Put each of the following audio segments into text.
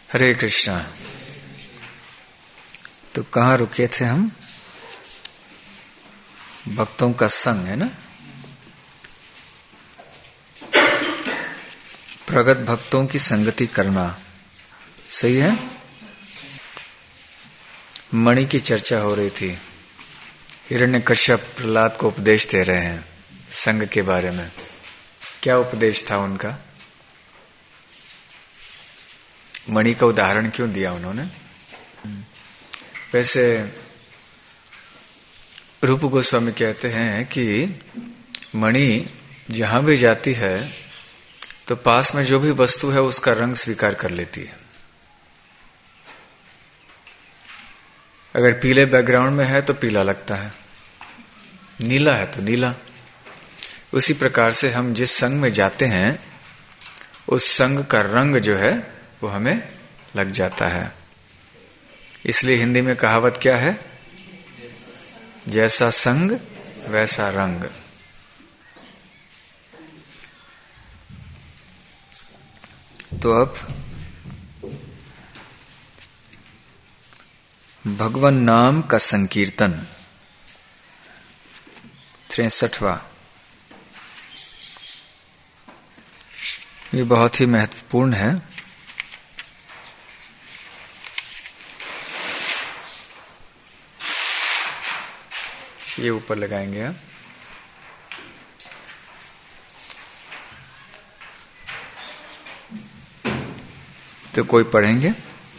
हरे कृष्णा। तो कहाँ रुके थे हम? भक्तों का संग है ना। प्रगत भक्तों की संगति करना सही है। मणि की चर्चा हो रही थी। हिरण्यकश्यप प्रहलाद को उपदेश दे रहे हैं संग के बारे में। क्या उपदेश था उनका? मणि का उदाहरण क्यों दिया उन्होंने? वैसे रूप गोस्वामी कहते हैं कि मणि जहां भी जाती है तो पास में जो भी वस्तु है उसका रंग स्वीकार कर लेती है। अगर पीले बैकग्राउंड में है तो पीला लगता है, नीला है तो नीला। उसी प्रकार से हम जिस संग में जाते हैं उस संग का रंग जो है वो हमें लग जाता है। इसलिए हिंदी में कहावत क्या है? जैसा संग वैसा रंग। तो अब भगवान नाम का संकीर्तन 63वां। ये बहुत ही महत्वपूर्ण है। ये ऊपर लगाएंगे आप। तो कोई पढ़ेंगे?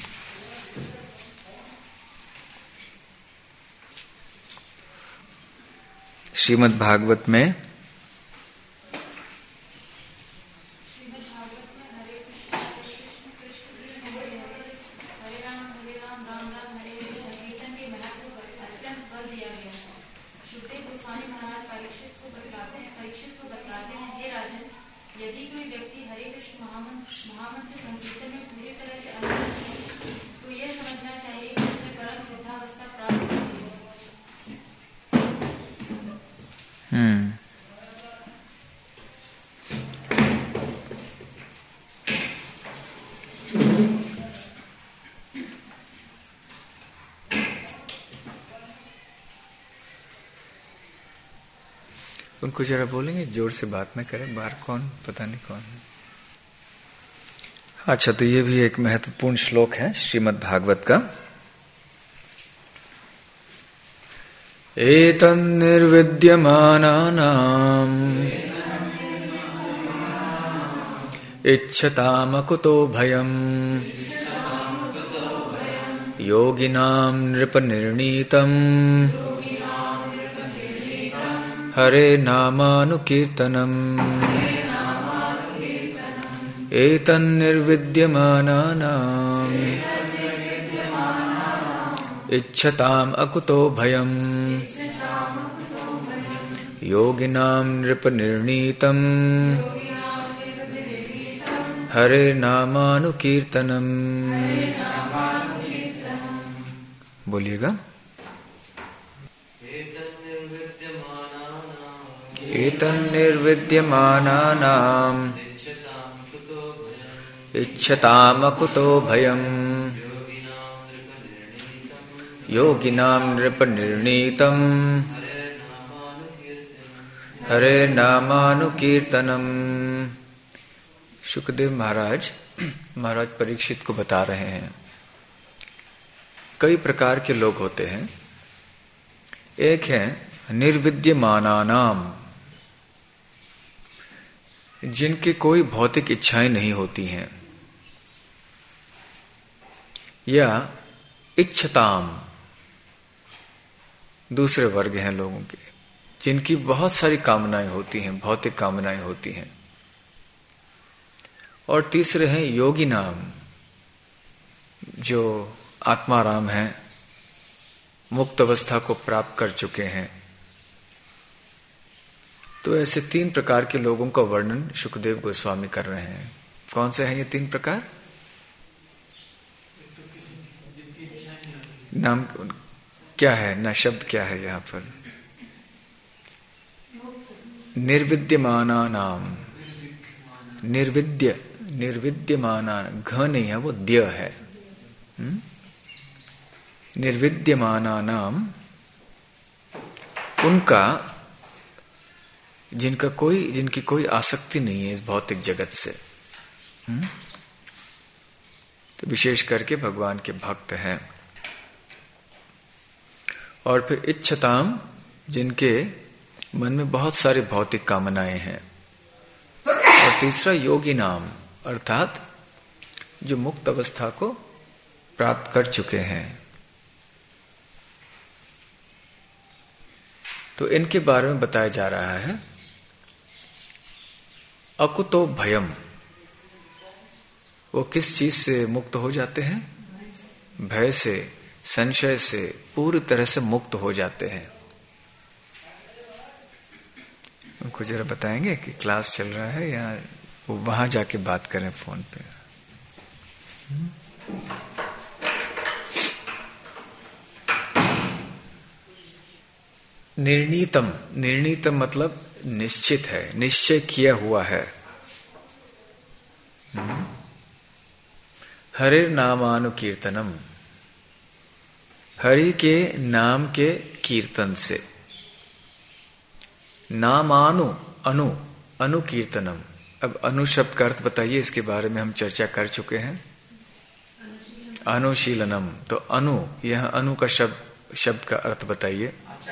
श्रीमद् भागवत में उनको जरा बोलेंगे जोर से बात न करें, बाहर कौन पता नहीं कौन है। अच्छा, तो ये भी एक महत्वपूर्ण श्लोक है श्रीमद् भागवत का। एतन्निर्विद्यमानानाम् इच्छतामकुतो भयम् योगिनां नृपनिर्णीतम् हरे नामानुकीर्तनम्। एतन्निर्विद्यमानानाम् इच्छताम् अकुतो भयम् योगिनां नृपनिर्णीतम् हरे नामानुकीर्तनम्। बोलिएगा। एतन्निर्विद्यमानानाम् इच्छतामकुतो भयम् योगिनां नृपनिर्णीतम् हरे नामानुकीर्तनम्। शुकदेव महाराज परीक्षित को बता रहे हैं कई प्रकार के लोग होते हैं। एक है निर्विद्यमानानाम, जिनकी कोई भौतिक इच्छाएं नहीं होती हैं, या इच्छताम दूसरे वर्ग हैं लोगों के जिनकी बहुत सारी कामनाएं होती हैं, भौतिक कामनाएं होती हैं। और तीसरे हैं योगी नाम, जो आत्माराम हैं, मुक्त अवस्था को प्राप्त कर चुके हैं। तो ऐसे तीन प्रकार के लोगों का वर्णन शुकदेव गोस्वामी कर रहे हैं। कौन से हैं ये तीन प्रकार? नाम क्या है ना, शब्द क्या है यहां पर? निर्विद्यमाना नाम। निर्विद्य निर्विद्यमाना, घ नहीं है, वो द्य है। निर्विद्यमाना नाम, उनका जिनकी कोई आसक्ति नहीं है इस भौतिक जगत से, तो विशेष करके भगवान के भक्त हैं। और फिर इच्छताम, जिनके मन में बहुत सारी भौतिक कामनाएं हैं। और तीसरा योगी नाम, अर्थात जो मुक्त अवस्था को प्राप्त कर चुके हैं। तो इनके बारे में बताया जा रहा है। अकुतो भयम, वो किस चीज से मुक्त हो जाते हैं? भय से, संशय से पूरी तरह से मुक्त हो जाते हैं। उनको जरा बताएंगे कि क्लास चल रहा है या वो वहां जाके बात करें फोन पे। निर्णीतम, निर्णीतम मतलब निश्चित है, निश्चय किया हुआ है। हरिर नामानुकीर्तनम, हरि के नाम के कीर्तन से। नामानु, अनु, अनुकीर्तनम। अब अनु शब्द का अर्थ बताइए, इसके बारे में हम चर्चा कर चुके हैं। अनुशीलनम, तो अनु, यह अनु का शब्द का अर्थ बताइए।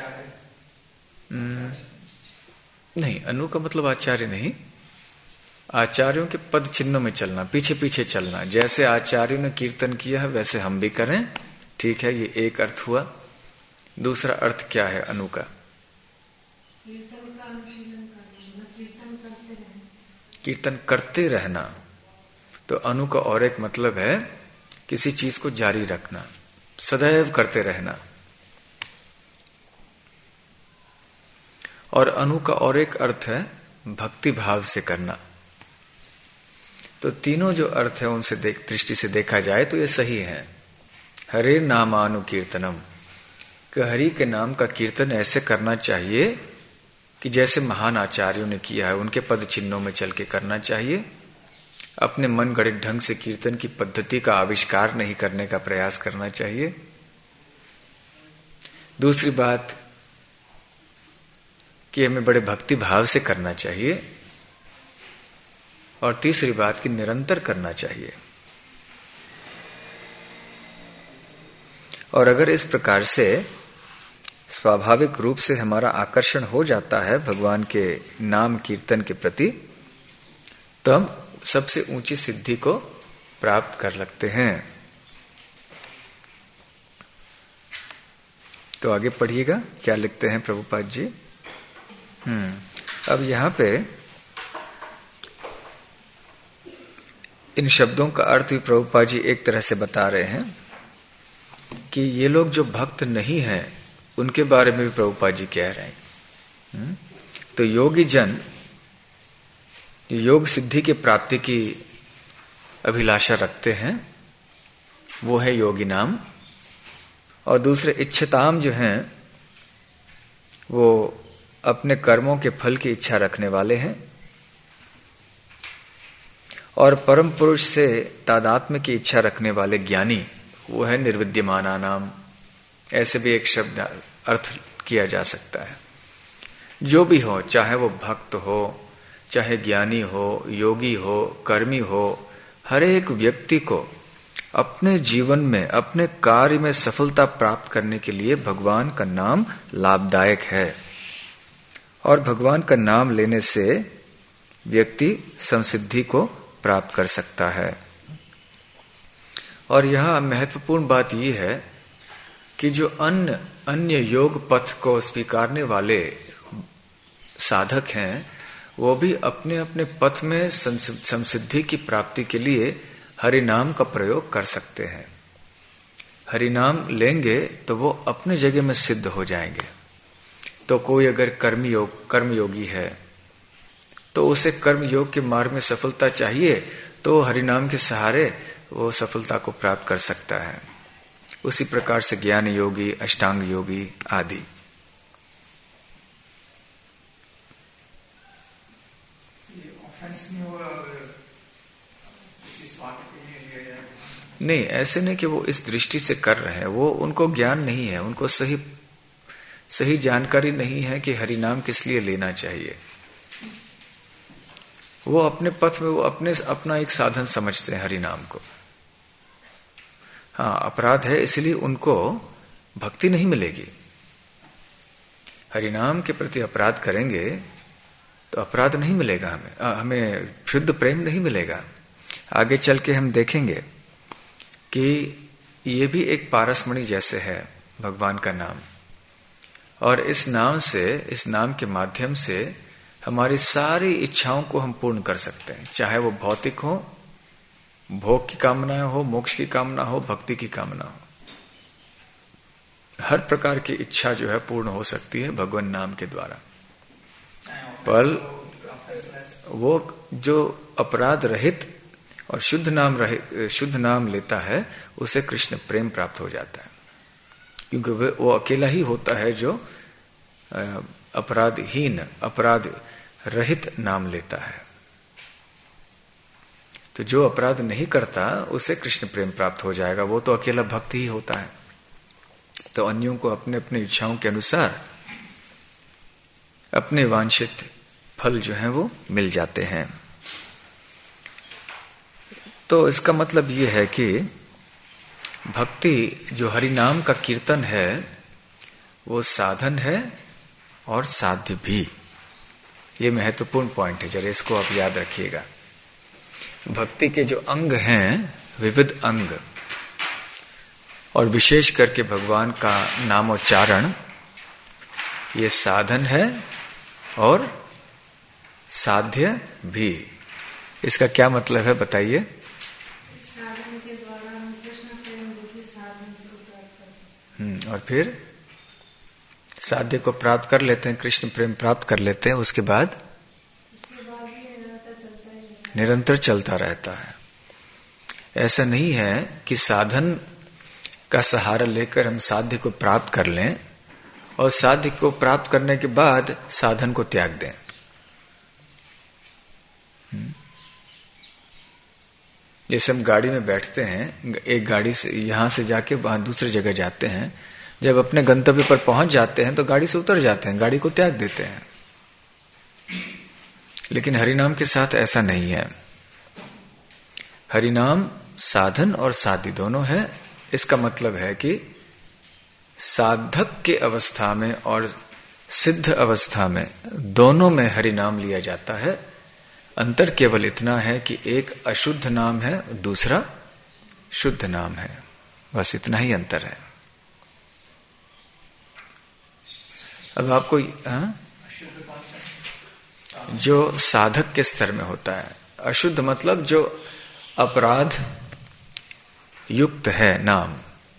नहीं, अनु का मतलब आचार्य नहीं, आचार्यों के पद चिन्हों में चलना, पीछे पीछे चलना। जैसे आचार्यों ने कीर्तन किया है वैसे हम भी करें, ठीक है, ये एक अर्थ हुआ। दूसरा अर्थ क्या है अनु का? कीर्तन करते रहना। तो अनु का और एक मतलब है किसी चीज को जारी रखना, सदैव करते रहना। और अनु का और एक अर्थ है भक्ति भाव से करना। तो तीनों जो अर्थ है उनसे दृष्टि से देखा जाए तो ये सही है। हरे नामानु कीर्तनम, कि हरि के नाम का कीर्तन ऐसे करना चाहिए कि जैसे महान आचार्यों ने किया है, उनके पद चिन्हों में चल के करना चाहिए। अपने मन गढ़ित ढंग से कीर्तन की पद्धति का आविष्कार नहीं करने का प्रयास करना चाहिए। दूसरी बात कि हमें बड़े भक्ति भाव से करना चाहिए। और तीसरी बात कि निरंतर करना चाहिए। और अगर इस प्रकार से स्वाभाविक रूप से हमारा आकर्षण हो जाता है भगवान के नाम कीर्तन के प्रति, तो हम सबसे ऊंची सिद्धि को प्राप्त कर लगते हैं। तो आगे पढ़िएगा क्या लिखते हैं प्रभुपाद जी। अब यहां पे इन शब्दों का अर्थ भी प्रभुपाद जी एक तरह से बता रहे हैं कि ये लोग जो भक्त नहीं हैं उनके बारे में भी प्रभुपाद जी कह रहे हैं। तो योगी जन योग सिद्धि के प्राप्ति की अभिलाषा रखते हैं, वो है योगी नाम। और दूसरे इच्छताम जो हैं वो अपने कर्मों के फल की इच्छा रखने वाले हैं। और परम पुरुष से तादात्म्य की इच्छा रखने वाले ज्ञानी, वो है निर्विद्यमाना नाम। ऐसे भी एक शब्द अर्थ किया जा सकता है। जो भी हो, चाहे वो भक्त हो, चाहे ज्ञानी हो, योगी हो, कर्मी हो, हर एक व्यक्ति को अपने जीवन में, अपने कार्य में सफलता प्राप्त करने के लिए भगवान का नाम लाभदायक है। और भगवान का नाम लेने से व्यक्ति संसिद्धि को प्राप्त कर सकता है। और यहां महत्वपूर्ण बात यह है कि जो अन्य योग पथ को स्वीकारने वाले साधक हैं, वो भी अपने अपने पथ में संसिद्धि की प्राप्ति के लिए हरि नाम का प्रयोग कर सकते हैं। हरि नाम लेंगे तो वो अपने जगह में सिद्ध हो जाएंगे। तो कोई अगर कर्मयोगी है तो उसे कर्म योग के मार्ग में सफलता चाहिए, तो हरि नाम के सहारे वो सफलता को प्राप्त कर सकता है। उसी प्रकार से ज्ञान योगी, अष्टांग योगी आदि। ऑफेंस में वो नहीं, ऐसे नहीं कि वो इस दृष्टि से कर रहे हैं, वो उनको ज्ञान नहीं है, उनको सही जानकारी नहीं है कि हरि नाम किस लिए लेना चाहिए। वो अपने पथ में वो अपना एक साधन समझते हैं हरि नाम को। हाँ, अपराध है इसलिए उनको भक्ति नहीं मिलेगी। हरि नाम के प्रति अपराध करेंगे तो अपराध नहीं मिलेगा, हमें शुद्ध प्रेम नहीं मिलेगा। आगे चल के हम देखेंगे कि ये भी एक पारसमणि जैसे है भगवान का नाम, और इस नाम के माध्यम से हमारी सारी इच्छाओं को हम पूर्ण कर सकते हैं, चाहे वो भौतिक हो, भोग की कामना हो, मोक्ष की कामना हो, भक्ति की कामना हो। हर प्रकार की इच्छा जो है पूर्ण हो सकती है भगवान नाम के द्वारा। पर वो जो अपराध रहित और शुद्ध नाम लेता है उसे कृष्ण प्रेम प्राप्त हो जाता है, क्योंकि वो अकेला ही होता है जो अपराधहीन, अपराध रहित नाम लेता है। तो जो अपराध नहीं करता उसे कृष्ण प्रेम प्राप्त हो जाएगा, वो तो अकेला भक्त ही होता है। तो अन्यों को अपने अपने इच्छाओं के अनुसार अपने वांछित फल जो है वो मिल जाते हैं। तो इसका मतलब ये है कि भक्ति जो हरि नाम का कीर्तन है वो साधन है और साध्य भी। ये महत्वपूर्ण पॉइंट है, जरा इसको आप याद रखिएगा। भक्ति के जो अंग हैं, विविध अंग, और विशेष करके भगवान का नामोच्चारण, ये साधन है और साध्य भी। इसका क्या मतलब है बताइए? साधन के द्वारा हम कृष्ण प्रेम जो कि साधन से प्राप्त कर सकते हैं। और फिर साध्य को प्राप्त कर लेते हैं, कृष्ण प्रेम प्राप्त कर लेते हैं, उसके बाद निरंतर चलता रहता है। ऐसा नहीं है कि साधन का सहारा लेकर हम साध्य को प्राप्त कर लें और साध्य को प्राप्त करने के बाद साधन को त्याग दें। जैसे हम गाड़ी में बैठते हैं, एक गाड़ी से यहां से जाके वहां दूसरी जगह जाते हैं, जब अपने गंतव्य पर पहुंच जाते हैं तो गाड़ी से उतर जाते हैं, गाड़ी को त्याग देते हैं। लेकिन हरिनाम के साथ ऐसा नहीं है। हरिनाम साधन और साध्य दोनों है। इसका मतलब है कि साधक के अवस्था में और सिद्ध अवस्था में दोनों में हरिनाम लिया जाता है। अंतर केवल इतना है कि एक अशुद्ध नाम है, दूसरा शुद्ध नाम है, बस इतना ही अंतर है। अब आपको जो साधक के स्तर में होता है, अशुद्ध मतलब जो अपराध युक्त है नाम,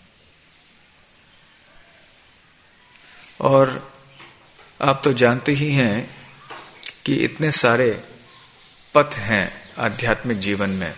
और आप तो जानते ही हैं कि इतने सारे पथ हैं आध्यात्मिक जीवन में,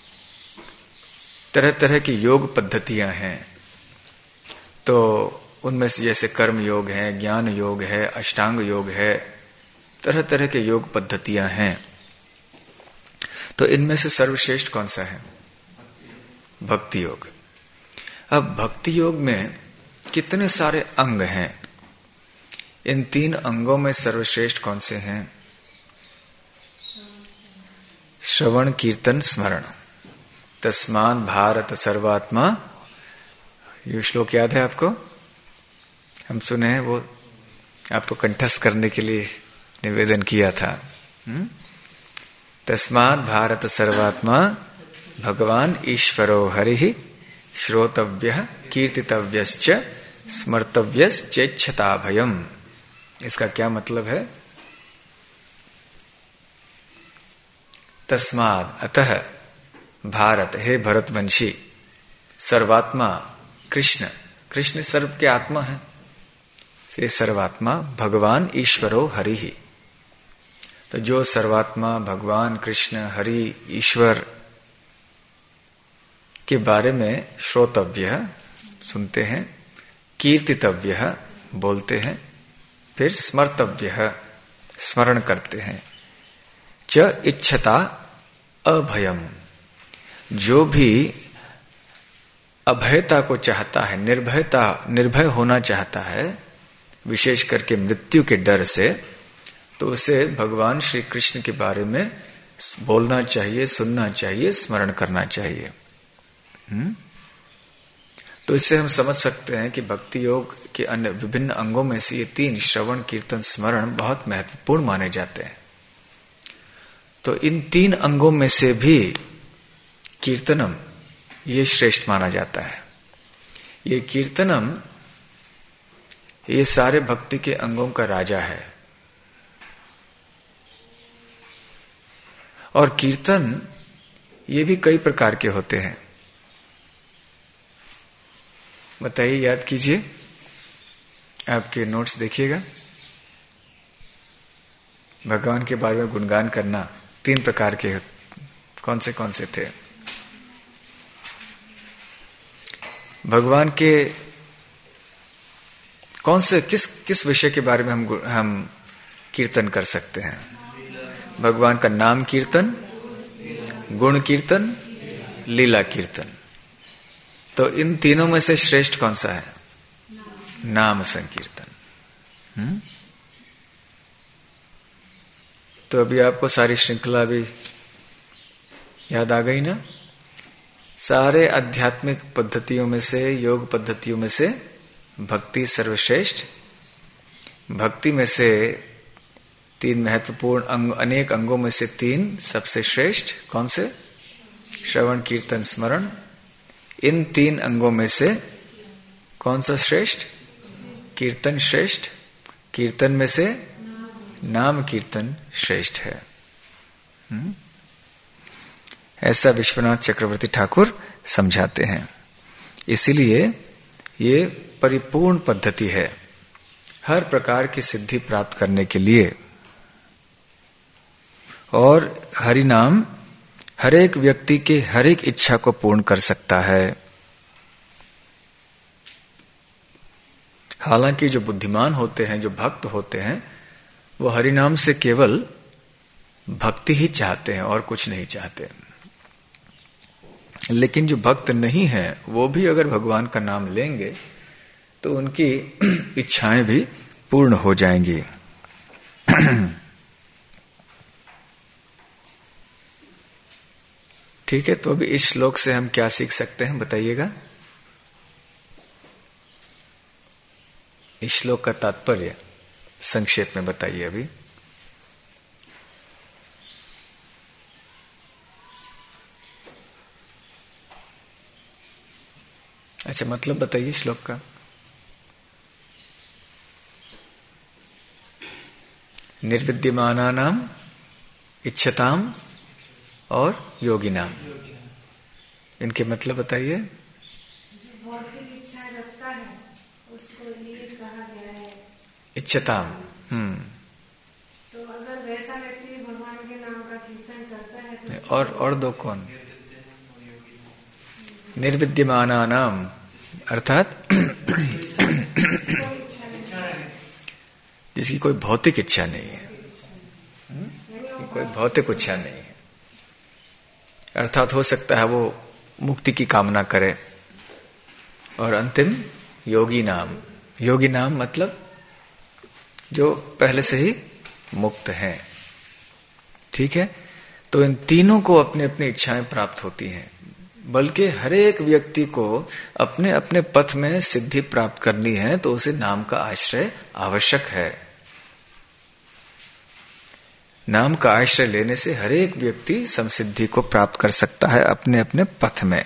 तरह तरह की योग पद्धतियां हैं। तो उनमें से जैसे कर्म योग है, ज्ञान योग है, अष्टांग योग है, तरह तरह के योग पद्धतियां हैं। तो इनमें से सर्वश्रेष्ठ कौन सा है? भक्ति योग। अब भक्ति योग में कितने सारे अंग हैं? इन 3 अंगों में सर्वश्रेष्ठ कौन से हैं? श्रवण कीर्तन स्मरण। तस्मात् भारत सर्वात्मा, ये श्लोक याद है आपको? हम सुने हैं, वो आपको कंठस्थ करने के लिए निवेदन किया था। तस्मात् भारत सर्वात्मा भगवान ईश्वरो हरिः श्रोतव्यः कीर्तितव्यश्च स्मर्तव्यश्चेच्छता भयम्। इसका क्या मतलब है? तस्मात् अतः भारत, हे भरतवंशी, सर्वात्मा कृष्ण, कृष्ण सर्व के आत्मा है, से सर्वात्मा भगवान ईश्वरो हरि ही। तो जो सर्वात्मा भगवान कृष्ण हरि ईश्वर के बारे में श्रोतव्य सुनते हैं, कीर्तितव्य बोलते हैं, फिर स्मर्तव्य स्मरण करते हैं, च इच्छता अभयम, जो भी अभयता को चाहता है, निर्भय होना चाहता है, विशेष करके मृत्यु के डर से, तो उसे भगवान श्री कृष्ण के बारे में बोलना चाहिए, सुनना चाहिए, स्मरण करना चाहिए। तो इससे हम समझ सकते हैं कि भक्ति योग के अन्य विभिन्न अंगों में से ये 3 श्रवण, कीर्तन, स्मरण बहुत महत्वपूर्ण माने जाते हैं। तो इन 3 अंगों में से भी कीर्तनम ये श्रेष्ठ माना जाता है। ये कीर्तनम ये सारे भक्ति के अंगों का राजा है। और कीर्तन ये भी कई प्रकार के होते हैं। बताइए, याद कीजिए, आपके नोट्स देखिएगा। भगवान के बारे में गुणगान करना 3 प्रकार के कौन से थे? भगवान के कौन से किस विषय के बारे में हम कीर्तन कर सकते हैं? भगवान का नाम कीर्तन, गुण कीर्तन, लीला कीर्तन। तो इन तीनों में से श्रेष्ठ कौन सा है? नाम संकीर्तन। तो अभी आपको सारी श्रृंखला भी याद आ गई ना? सारे आध्यात्मिक पद्धतियों में से, योग पद्धतियों में से भक्ति सर्वश्रेष्ठ। भक्ति में से 3 महत्वपूर्ण अंग, अनेक अंगों में से 3 सबसे श्रेष्ठ कौन से? श्रवण, कीर्तन, स्मरण। इन 3 अंगों में से कौन सा श्रेष्ठ? कीर्तन श्रेष्ठ। कीर्तन में से नाम कीर्तन श्रेष्ठ है। ऐसा विश्वनाथ चक्रवर्ती ठाकुर समझाते हैं। इसीलिए ये परिपूर्ण पद्धति है हर प्रकार की सिद्धि प्राप्त करने के लिए। और हरि नाम हर एक व्यक्ति के हर एक इच्छा को पूर्ण कर सकता है। हालांकि जो बुद्धिमान होते हैं, जो भक्त होते हैं, वो हरि नाम से केवल भक्ति ही चाहते हैं और कुछ नहीं चाहते। लेकिन जो भक्त नहीं है, वो भी अगर भगवान का नाम लेंगे तो उनकी इच्छाएं भी पूर्ण हो जाएंगी। ठीक है, तो अभी इस श्लोक से हम क्या सीख सकते हैं, बताइएगा। इस श्लोक का तात्पर्य संक्षेप में बताइए अभी। अच्छा, मतलब बताइए श्लोक का। निर्विद्यमानानाम इच्छताम और योगिनाम, इनके मतलब बताइए। जो भौतिक इच्छा रखता है उसको ये कहा गया है इच्छताम। तो अगर वैसा व्यक्ति भगवान के नाम का कीर्तन करता है तो और 2 कौन? निर्विद्यमानानाम अर्थात जिसकी कोई भौतिक इच्छा नहीं है, कोई भौतिक इच्छा नहीं है, अर्थात हो सकता है वो मुक्ति की कामना करे। और अंतिम योगी नाम। योगी नाम मतलब जो पहले से ही मुक्त है। ठीक है, तो इन तीनों को अपने अपनी इच्छाएं प्राप्त होती हैं। बल्कि हर एक व्यक्ति को अपने अपने पथ में सिद्धि प्राप्त करनी है तो उसे नाम का आश्रय आवश्यक है। नाम का आश्रय लेने से हर एक व्यक्ति समसिद्धि को प्राप्त कर सकता है अपने अपने पथ में।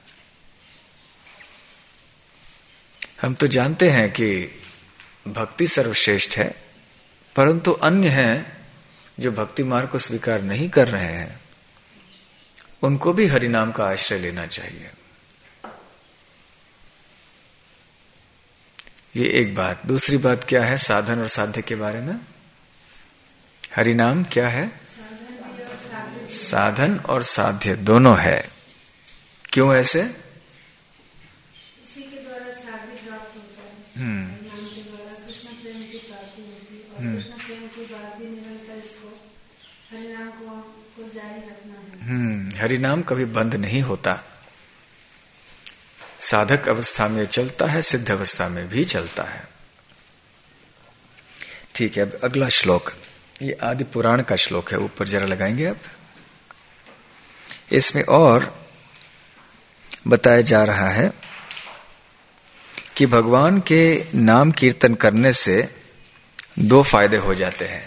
हम तो जानते हैं कि भक्ति सर्वश्रेष्ठ है, परंतु अन्य हैं जो भक्ति मार्ग को स्वीकार नहीं कर रहे हैं, उनको भी हरि नाम का आश्रय लेना चाहिए। ये एक बात। दूसरी बात क्या है साधन और साध्य के बारे में? हरि नाम क्या है? साधन और साध्य दोनों है। क्यों ऐसे? इसी के द्वारा साध्य प्राप्त होता है। नाम के द्वारा कृष्ण प्रेम की प्राप्ति होती है और कृष्ण प्रेम के बाद भी निरंतर इसको हरि नाम को जारी रखना है। हरि नाम कभी बंद नहीं होता, साधक अवस्था में चलता है, सिद्ध अवस्था में भी चलता है। ठीक है, अब अगला श्लोक, ये आदि पुराण का श्लोक है, ऊपर जरा लगाएंगे अब। इसमें और बताया जा रहा है कि भगवान के नाम कीर्तन करने से 2 फायदे हो जाते हैं।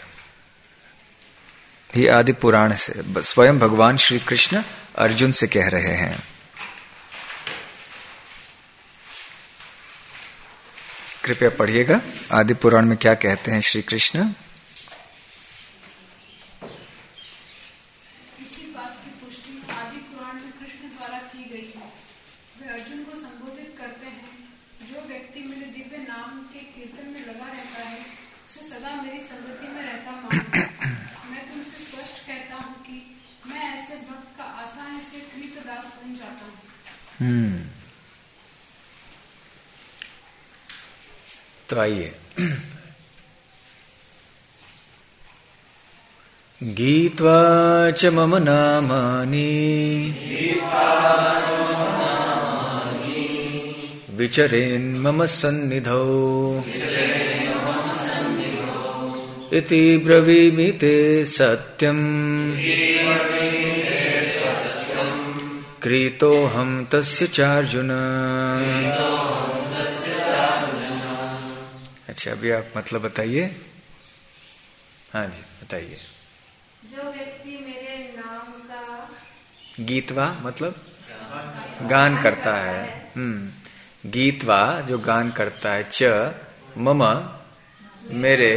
ये आदि पुराण से स्वयं भगवान श्री कृष्ण अर्जुन से कह रहे हैं। कृपया पढ़िएगा, आदि पुराण में क्या कहते हैं श्री कृष्ण। इसी बात की पुष्टि आदि पुराण में कृष्ण द्वारा की गई है। वे अर्जुन को संबोधित करते हैं, जो व्यक्ति मेरे दिव्य नाम के कीर्तन में लगा रहता है, उसे सदा मेरी संगति में रहता मानूं। मैं तुमसे स्पष्ट कहता हूँ कि मैं ऐसे भक्त का आसानी से कृतदास बन जाता हूँ। तो आइए, गीत्वा च मम नामानि विचरेन् मम सन्निधौ इति ब्रवीमि ते सत्यम् क्रीतोऽहं तस्य चार्जुन। अच्छा, अभी आप मतलब बताइए। हाँ जी, बताइए। जो व्यक्ति मेरे नाम का गीतवा मतलब गान करता है। गीतवा जो गान करता है, च मम मेरे,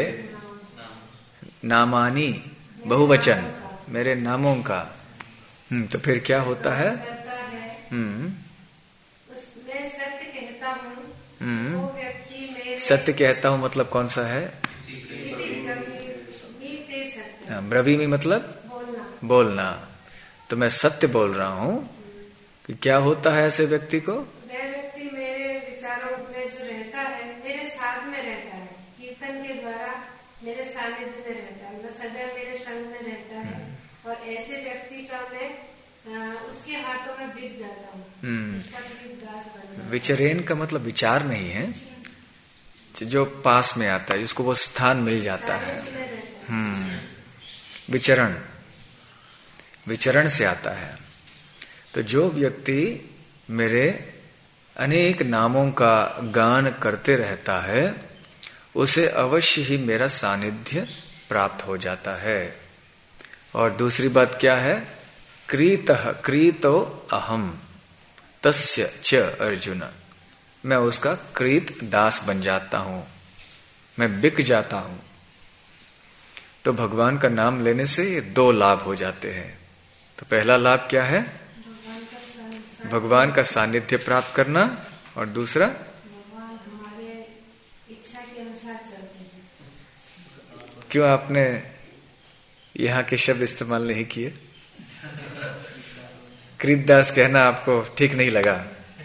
नामानी बहुवचन मेरे नामों का। तो फिर क्या होता है? उसमें सत्य कहता हूँ, वो व्यक्ति मेरे सत्य कहता हूँ मतलब कौन सा है? ब्रवीमि मतलब बोलना। तो मैं सत्य बोल रहा हूँ कि क्या होता है ऐसे व्यक्ति को? वह व्यक्ति मेरे विचारों में जो रहता है, मेरे साथ में रहता है, कीर्तन के द्वारा मेरे सानिध्य में रहता है, वह सदैव मेरे संग में रहता है, और ऐसे व्यक्ति का मैं उसके हाथों में बिक जाता हूँ। उसका दास बन। विचरेन का मतलब विचार नहीं है, जो पास में आता है उसको वो स्थान मिल जाता है। विचरण से आता है। तो जो व्यक्ति मेरे अनेक नामों का गान करते रहता है, उसे अवश्य ही मेरा सानिध्य प्राप्त हो जाता है। और दूसरी बात क्या है? क्रीतो अहम तस्य च अर्जुन, मैं उसका क्रीत दास बन जाता हूं, मैं बिक जाता हूं। तो भगवान का नाम लेने से ये 2 लाभ हो जाते हैं। तो पहला लाभ क्या है? भगवान का सानिध्य प्राप्त करना, और दूसरा भगवान हमारे इच्छा के अनुसार चलते हैं। क्यों आपने यहाँ के शब्द इस्तेमाल नहीं किए? कृतदास कहना आपको ठीक नहीं लगा,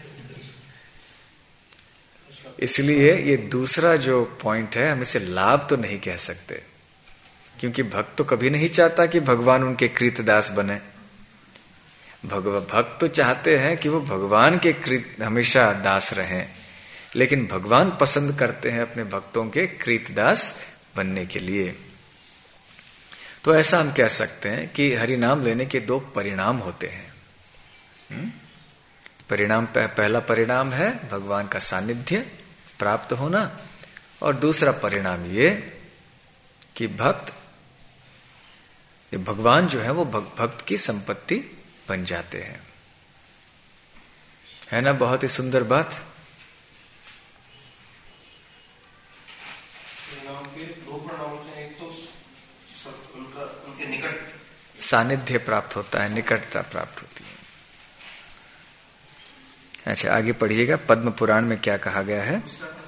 इसलिए ये दूसरा जो पॉइंट है, हम इसे लाभ तो नहीं कह सकते, क्योंकि भक्त तो कभी नहीं चाहता कि भगवान उनके कृतदास बने। भक्त तो चाहते हैं कि वो भगवान के कृत हमेशा दास रहें, लेकिन भगवान पसंद करते हैं अपने भक्तों के कृतदास बनने के लिए। तो ऐसा हम कह सकते हैं कि हरि नाम लेने के 2 परिणाम होते हैं। परिणाम, पहला परिणाम है भगवान का सानिध्य प्राप्त होना, और दूसरा परिणाम ये कि भगवान जो है वो भक्त की संपत्ति बन जाते हैं। है ना बहुत ही सुंदर बात? सानिध्य प्राप्त होता है, निकटता प्राप्त होती है। अच्छा, आगे पढ़िएगा, पद्म पुराण में क्या कहा गया है?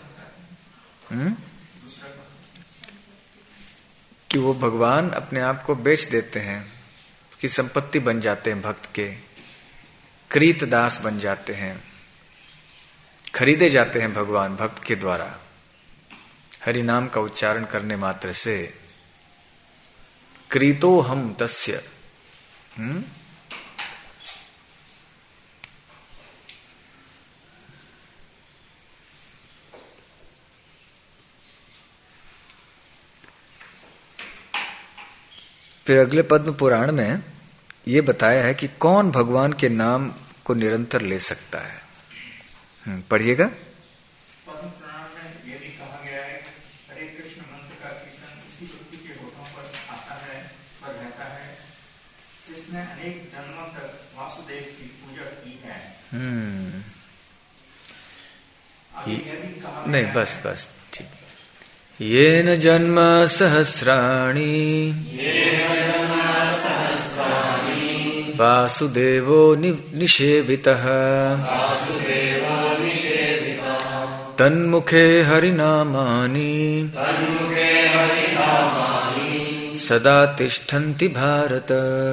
कि वो भगवान अपने आप को बेच देते हैं, कि संपत्ति बन जाते हैं भक्त के, कृतदास बन जाते हैं, खरीदे जाते हैं भगवान भक्त के द्वारा हरि नाम का उच्चारण करने मात्र से। कृतो हम तस्य, फिर अगले पद्म पुराण में ये बताया है कि कौन भगवान के नाम को निरंतर ले सकता है। पढ़िएगा। पद्म पुराण में ये भी कहा गया है, हरे कृष्ण मंत्र का कीर्तन उसी व्यक्ति के होठों पर आता है, पर रहता है, जिसने अनेक जन्मों तक वासुदेव की पूजा की है। नहीं, बस ठीक। येन जन्म सहस्राणि वासुदेवो निषेवितः तन्मुखे हरिनामानि सदा तिष्ठन्ति भारत।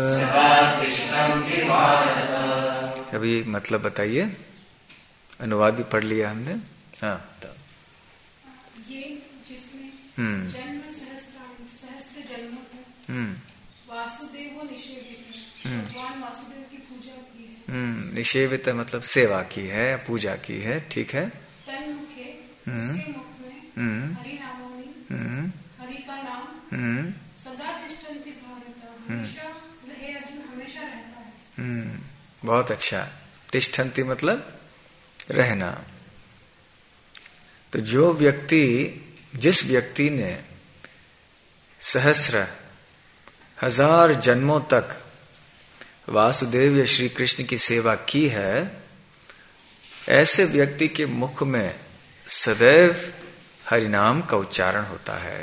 अभी मतलब बताइए, अनुवाद भी पढ़ लिया हमने। हाँ, ये जिसमें जन्म सहस्त्र जन्मों तक वासुदेव निषेवित भगवान वासुदेव की पूजा की है। निषेवित मतलब सेवा की है, पूजा की है, ठीक है। तन्मुखे, उसके मुख में हरि नामोनि, हरि का नाम सदा तिष्ठन्ति भारत, हमेशा हे अर्जुन हमेशा रहता है। बहुत अच्छा। तिष्ठन्ति मतलब रहना। तो जिस व्यक्ति ने सहस्र हजार जन्मों तक वासुदेव या श्री कृष्ण की सेवा की है, ऐसे व्यक्ति के मुख में सदैव हरिनाम का उच्चारण होता है।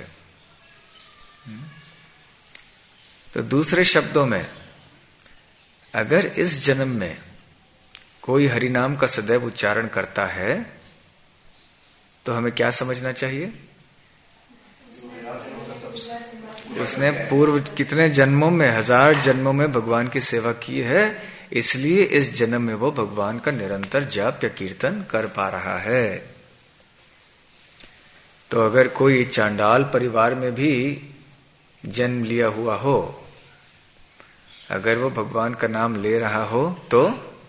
तो दूसरे शब्दों में, अगर इस जन्म में कोई हरिनाम का सदैव उच्चारण करता है तो हमें क्या समझना चाहिए? उसने पूर्व कितने जन्मों में, हजार जन्मों में भगवान की सेवा की है, इसलिए इस जन्म में वो भगवान का निरंतर जाप या कीर्तन कर पा रहा है। तो अगर कोई चांडाल परिवार में भी जन्म लिया हुआ हो, अगर वो भगवान का नाम ले रहा हो तो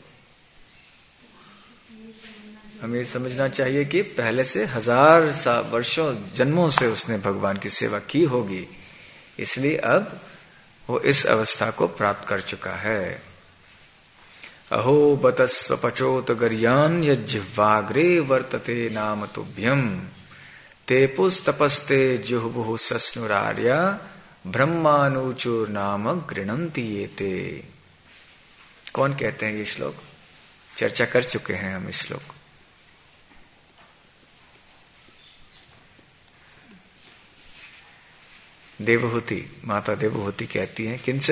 हमें समझना चाहिए कि पहले से हजार वर्षों जन्मों से उसने भगवान की सेवा की होगी, इसलिए अब वो इस अवस्था को प्राप्त कर चुका है। अहो बतस्व पचोत गर्यान यज्जिह्वाग्रे वर्तते नाम तुभ्यम ते पुस्तपस्ते जुहुबुहु सस्नुरार्या ब्रह्मानुचुर नाम गृणंति येते। कौन कहते हैं ये श्लोक? चर्चा कर चुके हैं हम इस श्लोक। देवहूति, माता देवहूति कहती हैं, किनसे?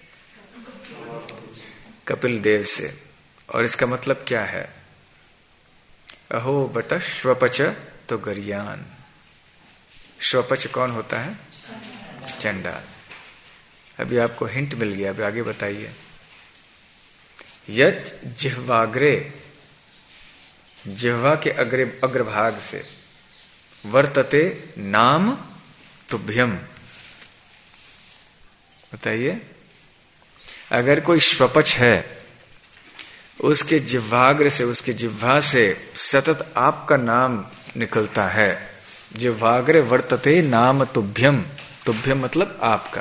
कपिल देव से। और इसका मतलब क्या है? अहो बट श्वपच तो गरियान। श्वपच कौन होता है? चंडाल। अभी आपको हिंट मिल गया, अभी आगे बताइए। यच जिह्वाग्रे, जिह्वा के अग्रभाग से, वर्तते नाम तुभ्यम। बताइए, अगर कोई श्वपच है, उसके जिह्वाग्र से, उसके जिह्वा से सतत आपका नाम निकलता है। जिह्वाग्रे वर्तते नाम तुभ्यम, तुभ्यम मतलब आपका।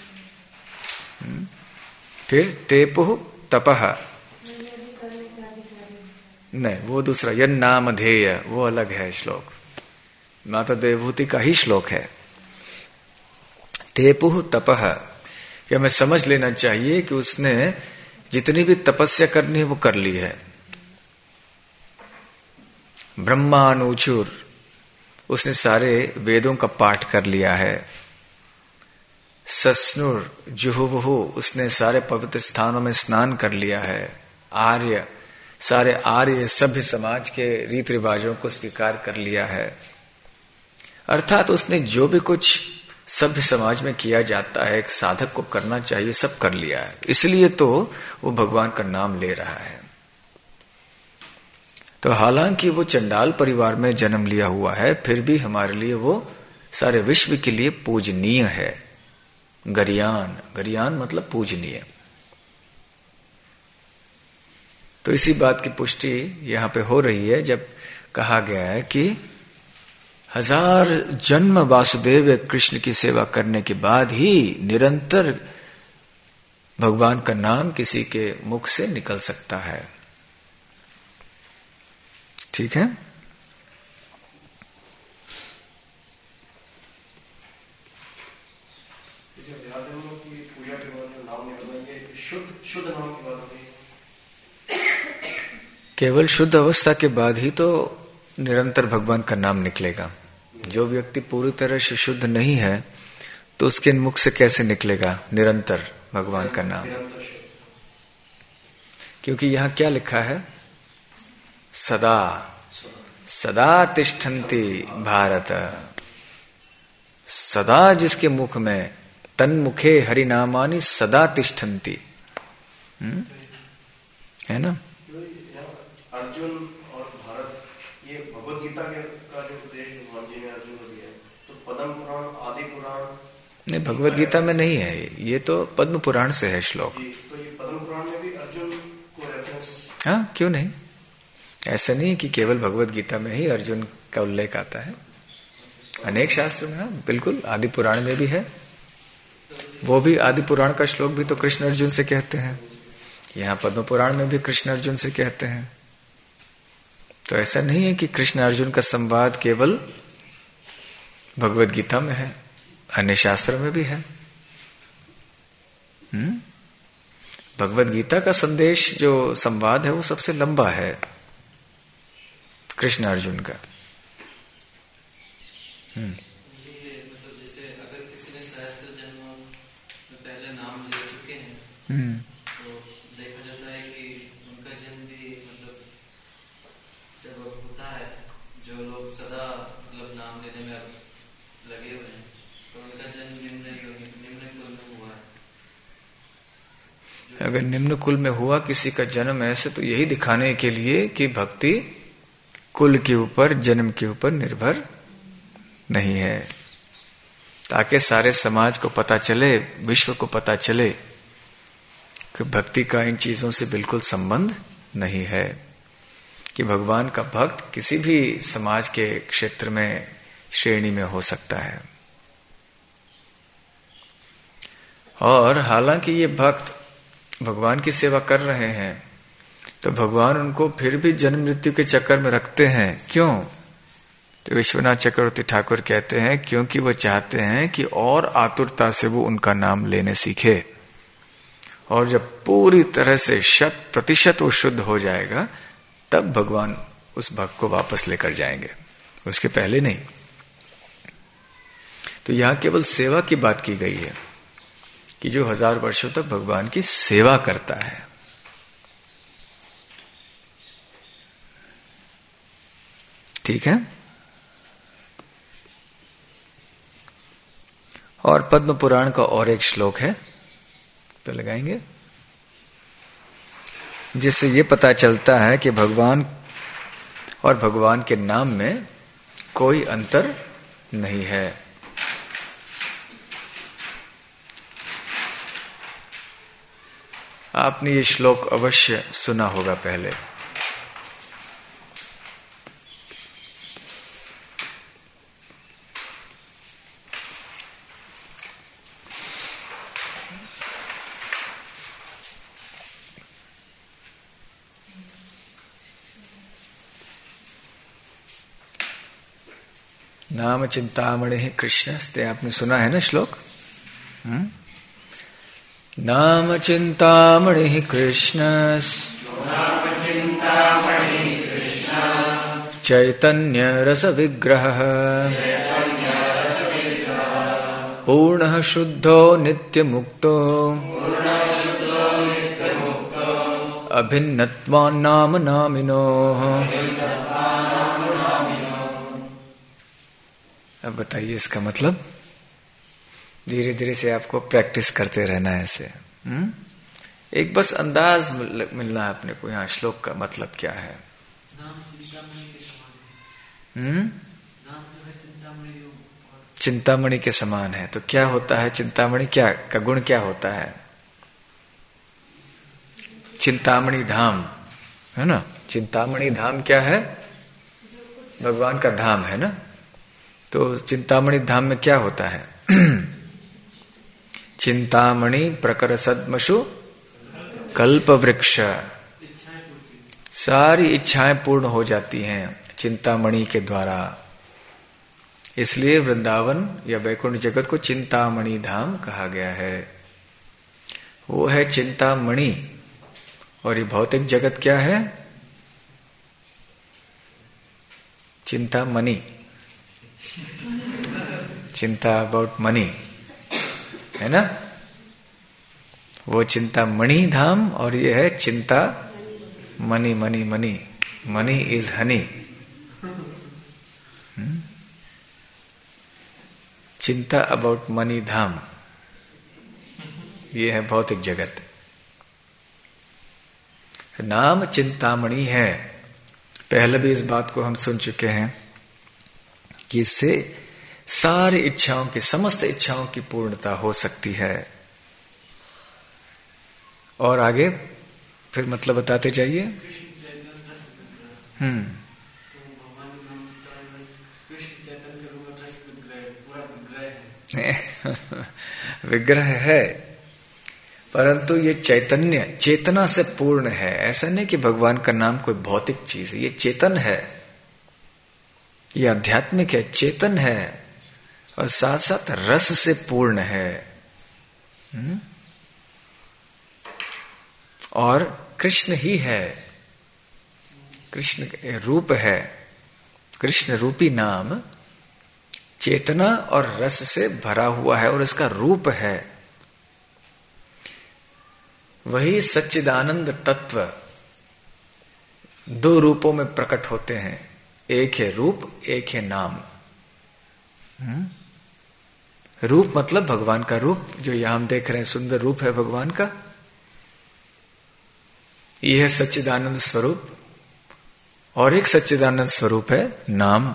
फिर तेपुः तपः, नहीं वो दूसरा, यन नाम ध्येय, वो अलग है श्लोक, माता देवहूति का ही श्लोक है। तेपुः तपः, कि हमें समझ लेना चाहिए कि उसने जितनी भी तपस्या करनी है वो कर ली है। ब्रह्मानुचुर, उसने सारे वेदों का पाठ कर लिया है। सस्नुर जुहुवहु, उसने सारे पवित्र स्थानों में स्नान कर लिया है। आर्य, सारे आर्य सभ्य समाज के रीति रिवाजों को स्वीकार कर लिया है। अर्थात उसने जो भी कुछ सभ्य समाज में किया जाता है, एक साधक को करना चाहिए, सब कर लिया है। इसलिए तो वो भगवान का नाम ले रहा है। तो हालांकि वो चंडाल परिवार में जन्म लिया हुआ है, फिर भी हमारे लिए वो सारे विश्व के लिए पूजनीय है। गरियान, गरियान मतलब पूजनीय। तो इसी बात की पुष्टि यहां पे हो रही है जब कहा गया है कि 1000 जन्म वासुदेव कृष्ण की सेवा करने के बाद ही निरंतर भगवान का नाम किसी के मुख से निकल सकता है। ठीक है। केवल शुद्ध अवस्था के बाद ही तो निरंतर भगवान का नाम निकलेगा। जो व्यक्ति पूरी तरह से शुद्ध नहीं है तो उसके मुख से कैसे निकलेगा निरंतर भगवान का नाम? क्योंकि यहां क्या लिखा है? सदा सदा तिष्ठन्ति भारत। सदा जिसके मुख में, तन्मुखे हरिनामानि सदा तिष्ठन्ति, है ना? अर्जुन और भारत, ये भगवद गीता का जो उपदेश भगवान जी ने अर्जुन को दिया है, तो पद्म पुराण, आदि पुराण नहीं, भगवद गीता में नहीं है ये तो पद्म पुराण से है श्लोक। तो ये पद्म पुराण में भी अर्जुन को रेफरेंस? हाँ, क्यों नहीं? ऐसा नहीं कि केवल भगवद गीता में ही अर्जुन का उल्लेख आता है, अनेक शास्त्र में। हाँ बिल्कुल, आदि पुराण में भी है। वो भी आदि पुराण का श्लोक भी तो कृष्ण अर्जुन से कहते हैं। यहाँ पद्म पुराण में भी कृष्ण अर्जुन से कहते हैं। तो ऐसा नहीं है कि कृष्ण अर्जुन का संवाद केवल भगवद गीता में है, अन्य शास्त्र में भी है। भगवद गीता का संदेश जो संवाद है वो सबसे लंबा है कृष्ण अर्जुन का। मतलब जैसे अगर किसी ने सहस्त्र जन्मों में पहले नाम ले चुके हैं तो देखा जाता है कि उनका जन्म भी मतलब जब होता है, जो लोग सदा मतलब नाम लेने में लगे हुए हैं तो उनका जन्म निम्न कुल में हुआ है। अगर निम्न कुल में हुआ किसी का जन्म ऐसे, तो यही दिखाने के लिए कि भक्ति कुल के ऊपर, जन्म के ऊपर निर्भर नहीं है, ताकि सारे समाज को पता चले, विश्व को पता चले कि भक्ति का इन चीजों से बिल्कुल संबंध नहीं है, कि भगवान का भक्त किसी भी समाज के क्षेत्र में, श्रेणी में हो सकता है। और हालांकि ये भक्त भगवान की सेवा कर रहे हैं तो भगवान उनको फिर भी जन्म मृत्यु के चक्कर में रखते हैं। क्यों? तो विश्वनाथ चक्रवर्ती ठाकुर कहते हैं क्योंकि वो चाहते हैं कि और आतुरता से वो उनका नाम लेने सीखे, और जब पूरी तरह से 100% वो शुद्ध हो जाएगा तब भगवान उस भक्त को वापस लेकर जाएंगे, उसके पहले नहीं। तो यहां केवल सेवा की बात की गई है कि जो 1000 वर्षों तक भगवान की सेवा करता है। ठीक है। और पद्म पुराण का और एक श्लोक है, तो लगाएंगे, जिससे ये पता चलता है कि भगवान और भगवान के नाम में कोई अंतर नहीं है। आपने ये श्लोक अवश्य सुना होगा पहले। नाम चिंतामणि कृष्णस्ते, आपने सुना है ना श्लोक? नाम चिंतामणि कृष्णस् चैतन्य रस विग्रह पूर्णः शुद्धो नित्य मुक्तो अभिन्नत्वान्नाम नामिनो। अब बताइए इसका मतलब। धीरे धीरे से आपको प्रैक्टिस करते रहना है ऐसे। एक बस अंदाज मिलना है अपने को, यहाँ श्लोक का मतलब क्या है। चिंतामणि के समान है। तो क्या होता है चिंतामणि, क्या का गुण क्या होता है? चिंतामणि धाम है ना। चिंतामणि धाम क्या है? भगवान का धाम है ना। तो चिंतामणि धाम में क्या होता है? चिंतामणि प्रकर सद्मशु कल्प वृक्ष, सारी इच्छाएं पूर्ण हो जाती हैं चिंतामणि के द्वारा। इसलिए वृंदावन या वैकुंठ जगत को चिंतामणि धाम कहा गया है। वो है चिंतामणि। और ये भौतिक जगत क्या है? चिंतामणि, चिंता अबाउट मनी, है ना? वो चिंतामणि धाम और ये है चिंता money. Money money money is honey. चिंता अबाउट मनी धाम, ये है भौतिक जगत। नाम चिंतामणि है। पहले भी इस बात को हम सुन चुके हैं कि इससे सारी इच्छाओं की, समस्त इच्छाओं की पूर्णता हो सकती है। और आगे फिर मतलब बताते जाइए। विग्रह है, परंतु ये चैतन्य, चेतना से पूर्ण है। ऐसा नहीं कि भगवान का नाम कोई भौतिक चीज है, ये चेतन है, ये आध्यात्मिक है, चेतन है और साथ साथ रस से पूर्ण है। और कृष्ण ही है, कृष्ण रूप है। कृष्ण रूपी नाम चेतना और रस से भरा हुआ है और इसका रूप है। वही सच्चिदानंद तत्व दो रूपों में प्रकट होते हैं, एक है रूप, एक है नाम। रूप मतलब भगवान का रूप, जो यहां हम देख रहे हैं, सुंदर रूप है भगवान का, यह है सच्चिदानंद स्वरूप। और एक सच्चिदानंद स्वरूप है नाम।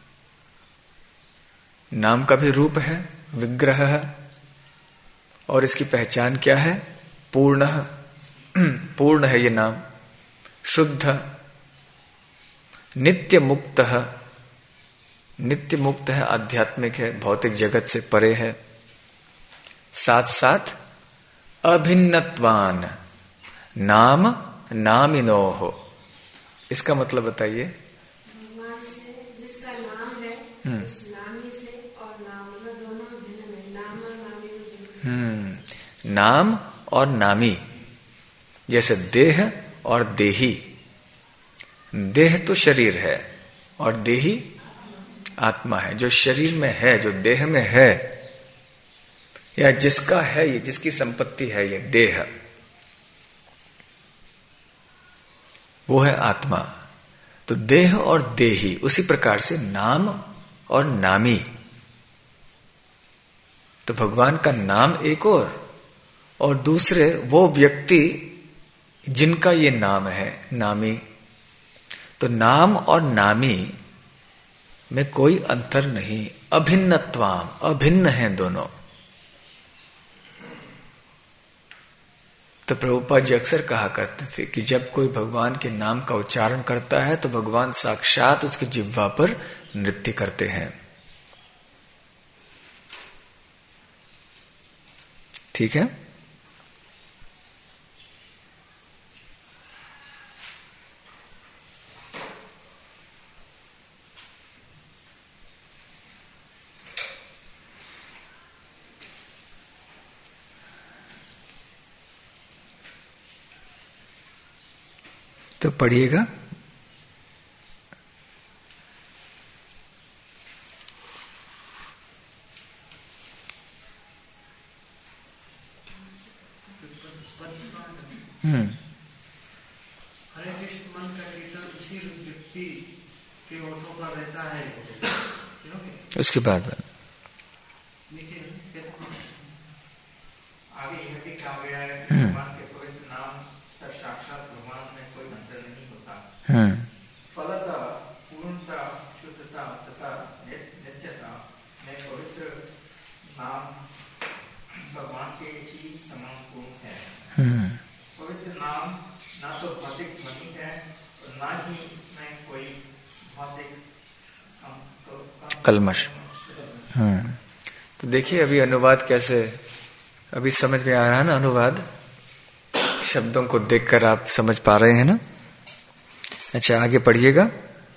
नाम का भी रूप है, विग्रह है। और इसकी पहचान क्या है? पूर्ण। पूर्ण है ये नाम, शुद्ध, नित्य मुक्त है। नित्य मुक्त है, आध्यात्मिक है, भौतिक जगत से परे है। साथ साथ अभिन्नत्वान नाम नामिनो हो। इसका मतलब बताइए। भगवान से जिसका नाम है, उस नामी से और नाम दोनों भिन्न है। नाम और नामी भिन्न। नाम और नामी, जैसे देह और देही। देह तो शरीर है और देही आत्मा है। जो शरीर में है, जो देह में है, या जिसका है, ये जिसकी संपत्ति है, ये देह, वो है आत्मा। तो देह और देही, उसी प्रकार से नाम और नामी। तो भगवान का नाम एक और दूसरे वो व्यक्ति जिनका ये नाम है, नामी। तो नाम और नामी में कोई अंतर नहीं, अभिन्नत्वाम, अभिन्न हैं दोनों। तो प्रभुपाद जी अक्सर कहा करते थे कि जब कोई भगवान के नाम का उच्चारण करता है तो भगवान साक्षात उसकी जिह्वा पर नृत्य करते हैं। ठीक है? तो पढ़िएगा। हरे कृष्ण मंत्र का कीर्तन उसी व्यक्ति के होठों पर रहता है। उसके बाद आगे यह भी कहा गया है कि भगवान के पवित्र नाम का साक्षात भगवान में कोई अंतर नहीं होता। फलता, पूर्णता, शुद्धता तथा नित्यता में पवित्र नाम भगवान के ही समान पूर्ण है। पवित्र नाम ना तो भौतिक ध्वनि है और ना ही इसमें कोई भौतिक कलमश तो देखिए अभी अनुवाद कैसे, अभी समझ में आ रहा है ना अनुवाद, शब्दों को देखकर आप समझ पा रहे हैं ना। अच्छा आगे पढ़िएगा।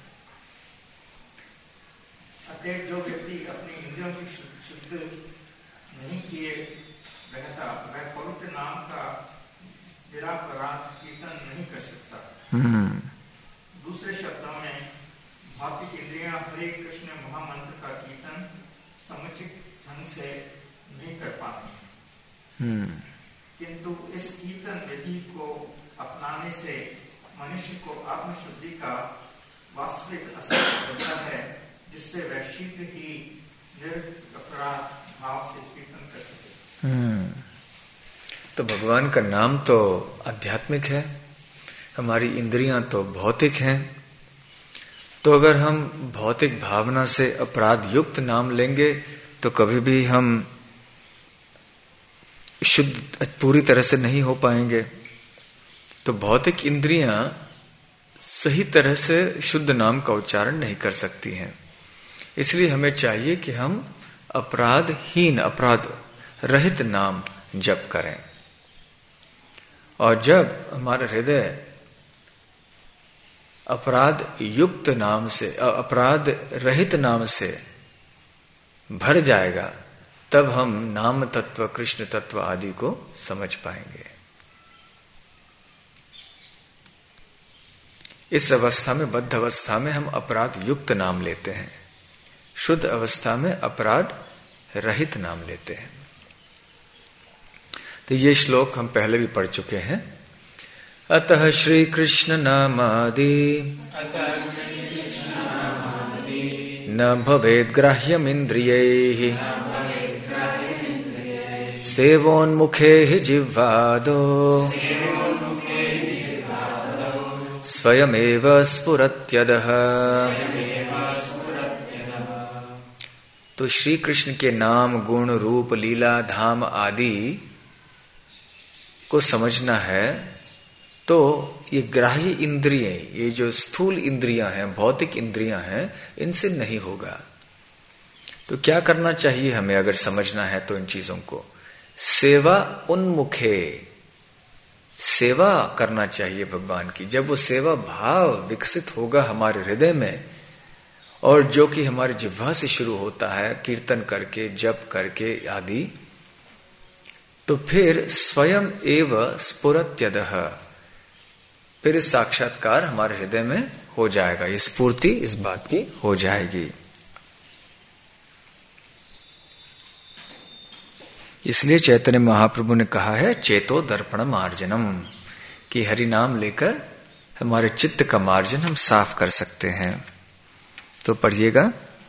जो व्यक्ति अपनी इंद्रियों की शुद्ध नहीं किए रहता वह पवित्र नाम का निरापराध कीर्तन नहीं कर सकता। दूसरे शब्दों में भौतिक इंद्रियां हरे कृष्ण महामंत्र का कीर्तन समुचित ढंग से नहीं कर पाती, किंतु इस कीर्तन विधि को अपनाने से मनुष्य को आत्मशुद्धि का वास्तविक असर होता है, जिससे वह शीघ्र ही निरपराध भाव से कीर्तन कर सके। तो भगवान का नाम तो आध्यात्मिक है, हमारी इंद्रियां तो भौतिक हैं। तो अगर हम भौतिक भावना से अपराध युक्त नाम लेंगे तो कभी भी हम शुद्ध पूरी तरह से नहीं हो पाएंगे। तो भौतिक इंद्रियां सही तरह से शुद्ध नाम का उच्चारण नहीं कर सकती हैं। इसलिए हमें चाहिए कि हम अपराधहीन, अपराध रहित नाम जप करें। और जब हमारा हृदय अपराध युक्त नाम से, अपराध रहित नाम से भर जाएगा, तब हम नाम तत्व, कृष्ण तत्व आदि को समझ पाएंगे। इस अवस्था में, बद्ध अवस्था में हम अपराध युक्त नाम लेते हैं, शुद्ध अवस्था में अपराध रहित नाम लेते हैं। तो ये श्लोक हम पहले भी पढ़ चुके हैं। अतः श्री कृष्ण नामादि न भवेद् ग्राह्यमिन्द्रियैः सेवोन्मुखे हि जिह्वादो स्वयमेव स्फुरत्यदः। तो श्री कृष्ण के नाम, गुण, रूप, लीला, धाम आदि को समझना है तो ये ग्राह्य इंद्रियां, ये जो स्थूल इंद्रियां हैं, भौतिक इंद्रियां हैं, इनसे नहीं होगा। तो क्या करना चाहिए हमें अगर समझना है तो इन चीजों को? सेवा उन्मुखे, सेवा करना चाहिए भगवान की। जब वो सेवा भाव विकसित होगा हमारे हृदय में, और जो कि हमारी जिह्वा से शुरू होता है, कीर्तन करके, जप करके आदि, तो फिर स्वयं एव स्फुरत्यदः, फिर इस साक्षात्कार हमारे हृदय में हो जाएगा। ये स्फूर्ति इस बात की हो जाएगी। इसलिए चैतन्य महाप्रभु ने कहा है चेतो दर्पण मार्जनम, कि हरि नाम लेकर हमारे चित्त का मार्जन हम साफ कर सकते हैं। तो पढ़िएगा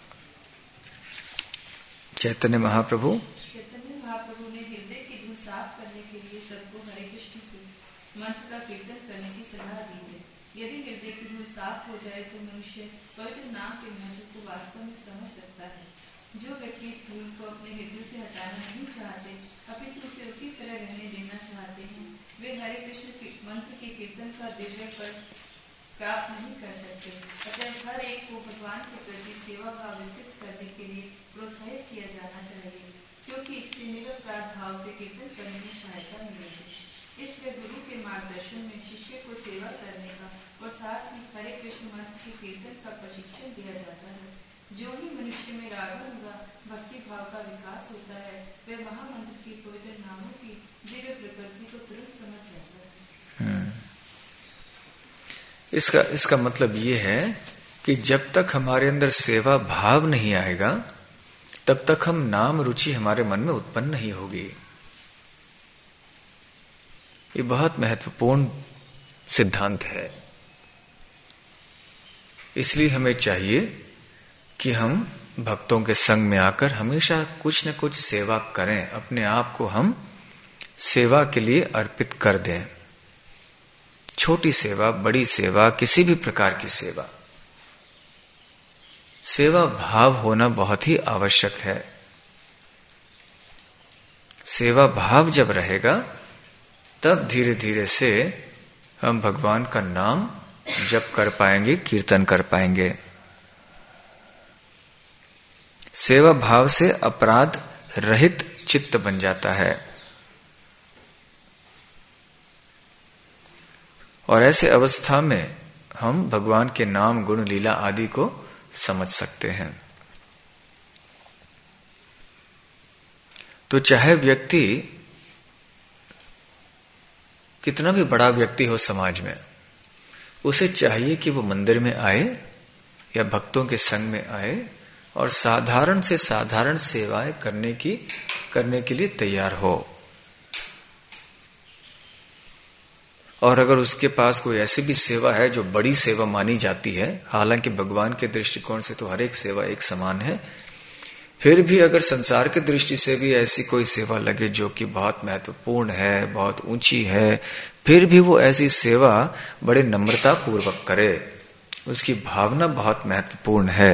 चैतन्य महाप्रभु ने हृदय की धूल साफ करने के लिए सबको हरे कृष्ण के मंत्र का कीर्तन करने की सलाह दी है। यदि हृदय की धूल साफ हो जाए तो मनुष्य पवित्र नाम के महत्व को वास्तव में समझ सकता है। जो व्यक्ति इस धूल को अपने हृदय से हटाना नहीं चाहते, अपितु उसे उसी तरह रहने देना चाहते हैं, वे हरे कृष्ण मंत्र के कीर्तन का दिव्य फल प्राप्त नहीं कर सकते। अतः हर एक को भगवान के प्रति सेवा भाव विकसित करने के लिए प्रोत्साहित किया जाना चाहिए, क्योंकि इससे निरपराध भाव से कीर्तन करने में सहायता मिलेगी। इसलिए गुरु के मार्गदर्शन में शिष्य को सेवा करने का और साथ ही हरे कृष्ण मंत्र के कीर्तन का प्रशिक्षण दिया जाता है। जो ही मनुष्य में रागानुगा भक्ति भाव का विकास होता है, वह महामंत्र की पवित्र नामों की दिव्य प्रकृति को तुरंत समझ जाता है। इसका मतलब ये है कि जब तक हमारे अंदर सेवा भाव नहीं आएगा, तब तक हम नाम रुचि हमारे मन में उत्पन्न नहीं होगी। ये बहुत महत्वपूर्ण सिद्धांत है। इसलिए हमें चाहिए कि हम भक्तों के संग में आकर हमेशा कुछ न कुछ सेवा करें, अपने आप को हम सेवा के लिए अर्पित कर दें। छोटी सेवा, बड़ी सेवा, किसी भी प्रकार की सेवा, सेवा भाव होना बहुत ही आवश्यक है। सेवा भाव जब रहेगा तब धीरे धीरे से हम भगवान का नाम जप कर पाएंगे, कीर्तन कर पाएंगे। सेवा भाव से अपराध रहित चित्त बन जाता है। और ऐसे अवस्था में हम भगवान के नाम, गुण, लीला आदि को समझ सकते हैं। तो चाहे व्यक्ति कितना भी बड़ा व्यक्ति हो समाज में, उसे चाहिए कि वो मंदिर में आए या भक्तों के संग में आए और साधारण से साधारण सेवाएं करने के लिए तैयार हो। और अगर उसके पास कोई ऐसी भी सेवा है जो बड़ी सेवा मानी जाती है, हालांकि भगवान के दृष्टिकोण से तो हर एक सेवा एक समान है, फिर भी अगर संसार की दृष्टि से भी ऐसी कोई सेवा लगे जो कि बहुत महत्वपूर्ण है, बहुत ऊंची है, फिर भी वो ऐसी सेवा बड़े नम्रता पूर्वक करे। उसकी भावना बहुत महत्वपूर्ण है।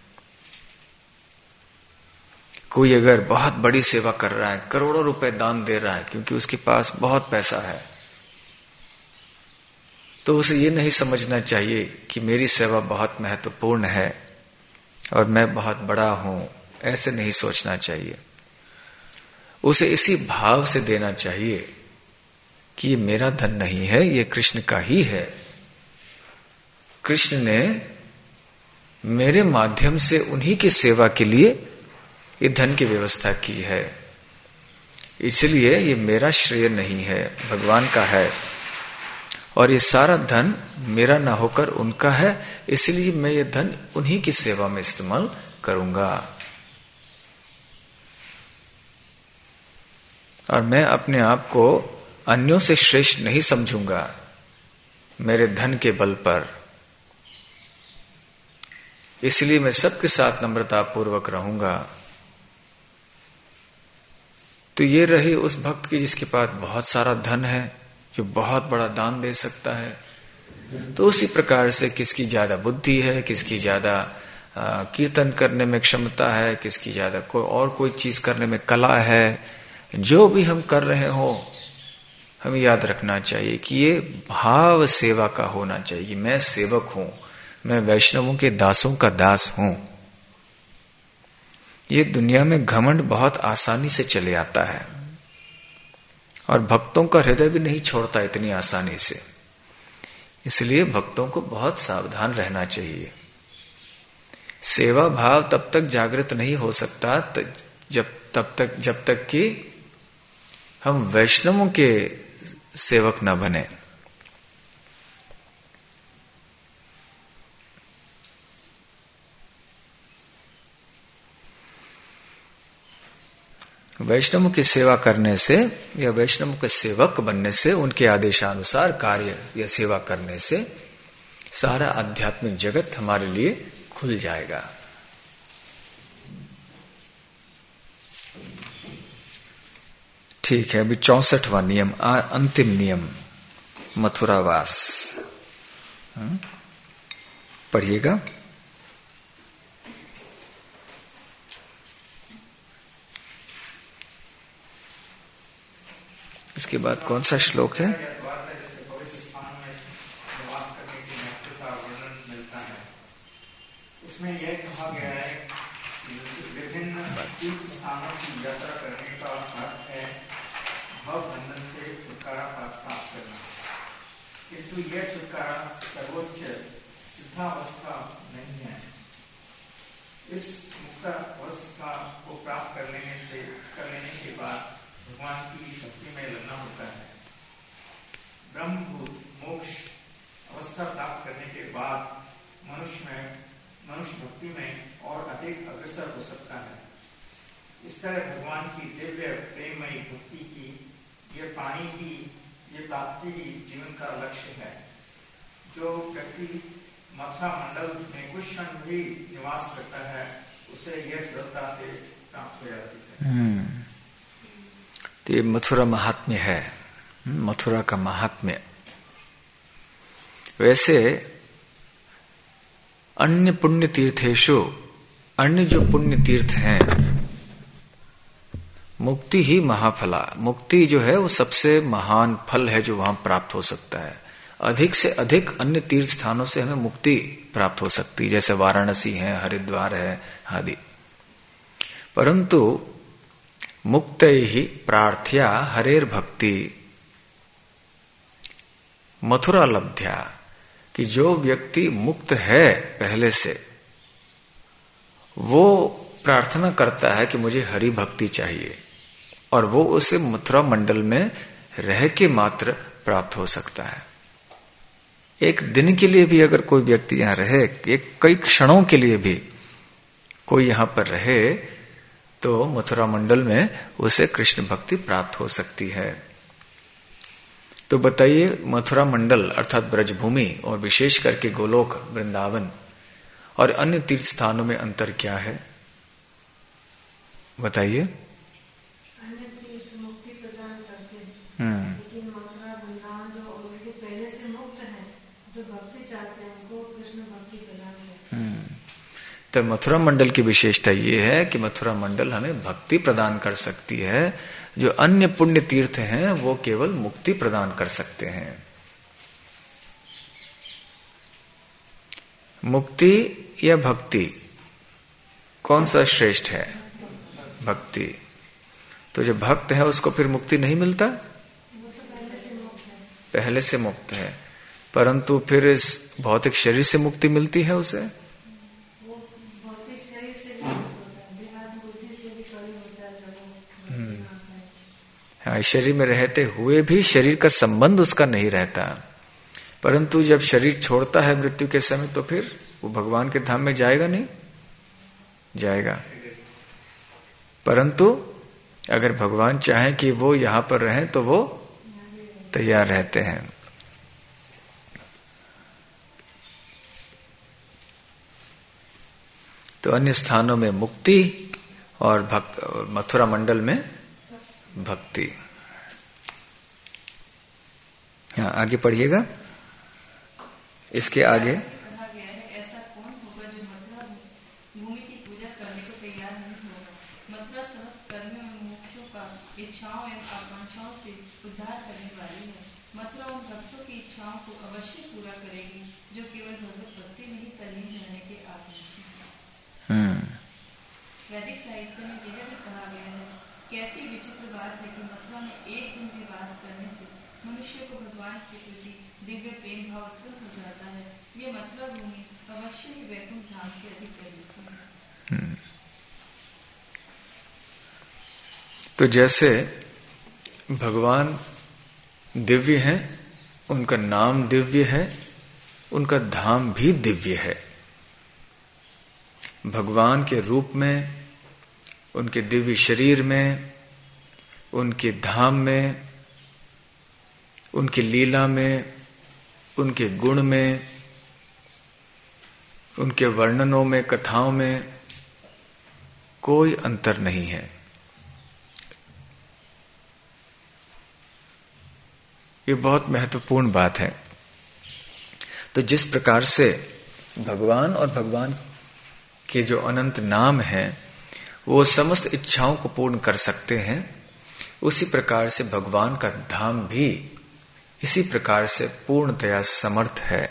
कोई अगर बहुत बड़ी सेवा कर रहा है, करोड़ों रुपए दान दे रहा है क्योंकि उसके पास बहुत पैसा है, तो उसे ये नहीं समझना चाहिए कि मेरी सेवा बहुत महत्वपूर्ण है और मैं बहुत बड़ा हूं, ऐसे नहीं सोचना चाहिए। उसे इसी भाव से देना चाहिए कि ये मेरा धन नहीं है, ये कृष्ण का ही है। कृष्ण ने मेरे माध्यम से उन्हीं की सेवा के लिए ये धन की व्यवस्था की है, इसलिए ये मेरा श्रेय नहीं है, भगवान का है। और ये सारा धन मेरा ना होकर उनका है, इसलिए मैं ये धन उन्हीं की सेवा में इस्तेमाल करूंगा। और मैं अपने आप को अन्यों से श्रेष्ठ नहीं समझूंगा मेरे धन के बल पर, इसलिए मैं सबके साथ नम्रता पूर्वक रहूंगा। तो ये रही उस भक्त की जिसके पास बहुत सारा धन है, जो बहुत बड़ा दान दे सकता है। तो उसी प्रकार से किसकी ज्यादा बुद्धि है, किसकी ज्यादा कीर्तन करने में क्षमता है, किसकी ज्यादा कोई चीज करने में कला है, जो भी हम कर रहे हो हमें याद रखना चाहिए कि ये भाव सेवा का होना चाहिए। मैं सेवक हूं, मैं वैष्णवों के दासों का दास हूं। ये दुनिया में घमंड बहुत आसानी से चले आता है और भक्तों का हृदय भी नहीं छोड़ता इतनी आसानी से, इसलिए भक्तों को बहुत सावधान रहना चाहिए। सेवा भाव तब तक जागृत नहीं हो सकता जब तक कि हम वैष्णवों के सेवक न बने। वैष्णवों की सेवा करने से या वैष्णवों के सेवक बनने से, उनके आदेशानुसार कार्य या सेवा करने से सारा आध्यात्मिक जगत हमारे लिए खुल जाएगा। ठीक है, अभी 64वां नियम, अंतिम नियम, मथुरावास पढ़िएगा। इसके बाद कौन सा श्लोक है? उसमें यह कहा गया है कि विभिन्न तीर्थ स्थानों की यात्रा करने का अर्थ है भवबंधन से छुटकारा प्राप्त करना, किंतु यह छुटकारा सर्वोच्च सिद्धावस्था नहीं है। इस मुक्तावस्था को प्राप्त कर लेने के बाद भगवान की शक्ति में लगना होता है। ब्रह्मभूत मोक्ष अवस्था प्राप्त करने के बाद मनुष्य भक्ति में और अधिक अग्रसर हो सकता है। इस तरह भगवान की दिव्य प्रेममयी भक्ति की ये प्राप्ति ही जीवन का लक्ष्य है। जो व्यक्ति मथुरा मंडल में कुछ क्षण भी निवास करता है, उसे यह श्रद्धा से प्राप्त हो जाती है। तो ये मथुरा महात्म्य है, मथुरा का महात्म्य। वैसे अन्य पुण्य तीर्थेषु, अन्य जो पुण्य तीर्थ हैं, मुक्ति ही महाफला, मुक्ति जो है वो सबसे महान फल है जो वहां प्राप्त हो सकता है। अधिक से अधिक अन्य तीर्थ स्थानों से हमें मुक्ति प्राप्त हो सकती है, जैसे वाराणसी है, हरिद्वार है आदि। परंतु मुक्त ही प्रार्थ्या हरेर भक्ति मथुरा लब्ध्या, कि जो व्यक्ति मुक्त है पहले से, वो प्रार्थना करता है कि मुझे हरि भक्ति चाहिए, और वो उसे मथुरा मंडल में रह के मात्र प्राप्त हो सकता है। एक दिन के लिए भी अगर कोई व्यक्ति यहां रहे, एक कई क्षणों के लिए भी कोई यहां पर रहे, तो मथुरा मंडल में उसे कृष्ण भक्ति प्राप्त हो सकती है। तो बताइए, मथुरा मंडल अर्थात ब्रजभूमि और विशेष करके गोलोक वृंदावन और अन्य तीर्थ स्थानों में अंतर क्या है? बताइए। अन्य तीर्थ मुक्ति प्रदान करते हैं, लेकिन मथुरा वृंदावन जो ऑलरेडी पहले से मुक्त है, जो भक्ति चाहते हैं, उनको कृष्ण भक्ति प्रदान करते हैं। तो मथुरा मंडल की विशेषता ये है कि मथुरा मंडल हमें भक्ति प्रदान कर सकती है, जो अन्य पुण्य तीर्थ हैं वो केवल मुक्ति प्रदान कर सकते हैं। मुक्ति या भक्ति, कौन सा श्रेष्ठ है? भक्ति। तो जो भक्त है उसको फिर मुक्ति नहीं मिलता, वो तो पहले से मुक्त है, परंतु फिर इस भौतिक शरीर से मुक्ति मिलती है उसे। वो भौतिक शरीर से भी होता है, देहादि बुद्धि से भी कड़ी होता है जब हाँ, शरीर में रहते हुए भी शरीर का संबंध उसका नहीं रहता, परंतु जब शरीर छोड़ता है मृत्यु के समय, तो फिर वो भगवान के धाम में जाएगा नहीं, जाएगा। परंतु अगर भगवान चाहें कि वो यहां पर रहें तो वो तैयार रहते हैं। तो अन्य स्थानों में मुक्ति और मथुरा मंडल में भक्ति। हाँ, आगे पढ़िएगा। इसके आगे कहा गया है, ऐसा कौन होगा जो मथुरा भूमि की पूजा करने को तैयार नहीं होगा। मथुरा समस्त कर्मियों और मुक्तियों का इच्छाओं एवं आकांक्षाओं से उद्धार करने वाली है। मथुरा उन भक्तों की इच्छाओं को अवश्य पूरा करेगी जो केवल भगवत भक्ति में ही तल्लीन रहने के आकांक्षी हैं। वैदिक साहित्य में यह भी कहा गया है, कैसी विचित्र बात है कि मथुरा में एक दिन भी वास करने से मनुष्य को भगवान के प्रति दिव्य प्रेम भाव उत्पन्न हो जाता है। ये मथुरा भूमि अवश्य ही वैकुंठ धाम से अधिक पवित्र है। तो जैसे भगवान दिव्य हैं, उनका नाम दिव्य है, उनका धाम भी दिव्य है। भगवान के रूप में, उनके दिव्य शरीर में, उनके धाम में, उनकी लीला में, उनके गुण में, उनके वर्णनों में, कथाओं में कोई अंतर नहीं है। ये बहुत महत्वपूर्ण बात है। तो जिस प्रकार से भगवान और भगवान के जो अनंत नाम हैं वो समस्त इच्छाओं को पूर्ण कर सकते हैं, उसी प्रकार से भगवान का धाम भी इसी प्रकार से पूर्णतया समर्थ है।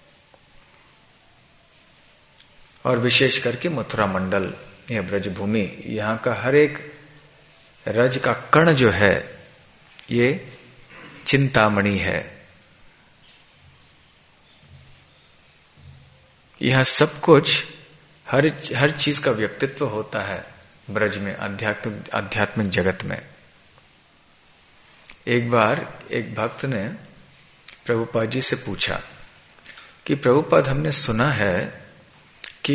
और विशेष करके मथुरा मंडल या ब्रजभूमि, यहाँ का हर एक रज का कण जो है ये चिंतामणि है। यह सब कुछ हर चीज का व्यक्तित्व होता है ब्रज में, आध्यात्मिक जगत में। एक बार एक भक्त ने प्रभुपाद जी से पूछा कि प्रभुपाद, हमने सुना है कि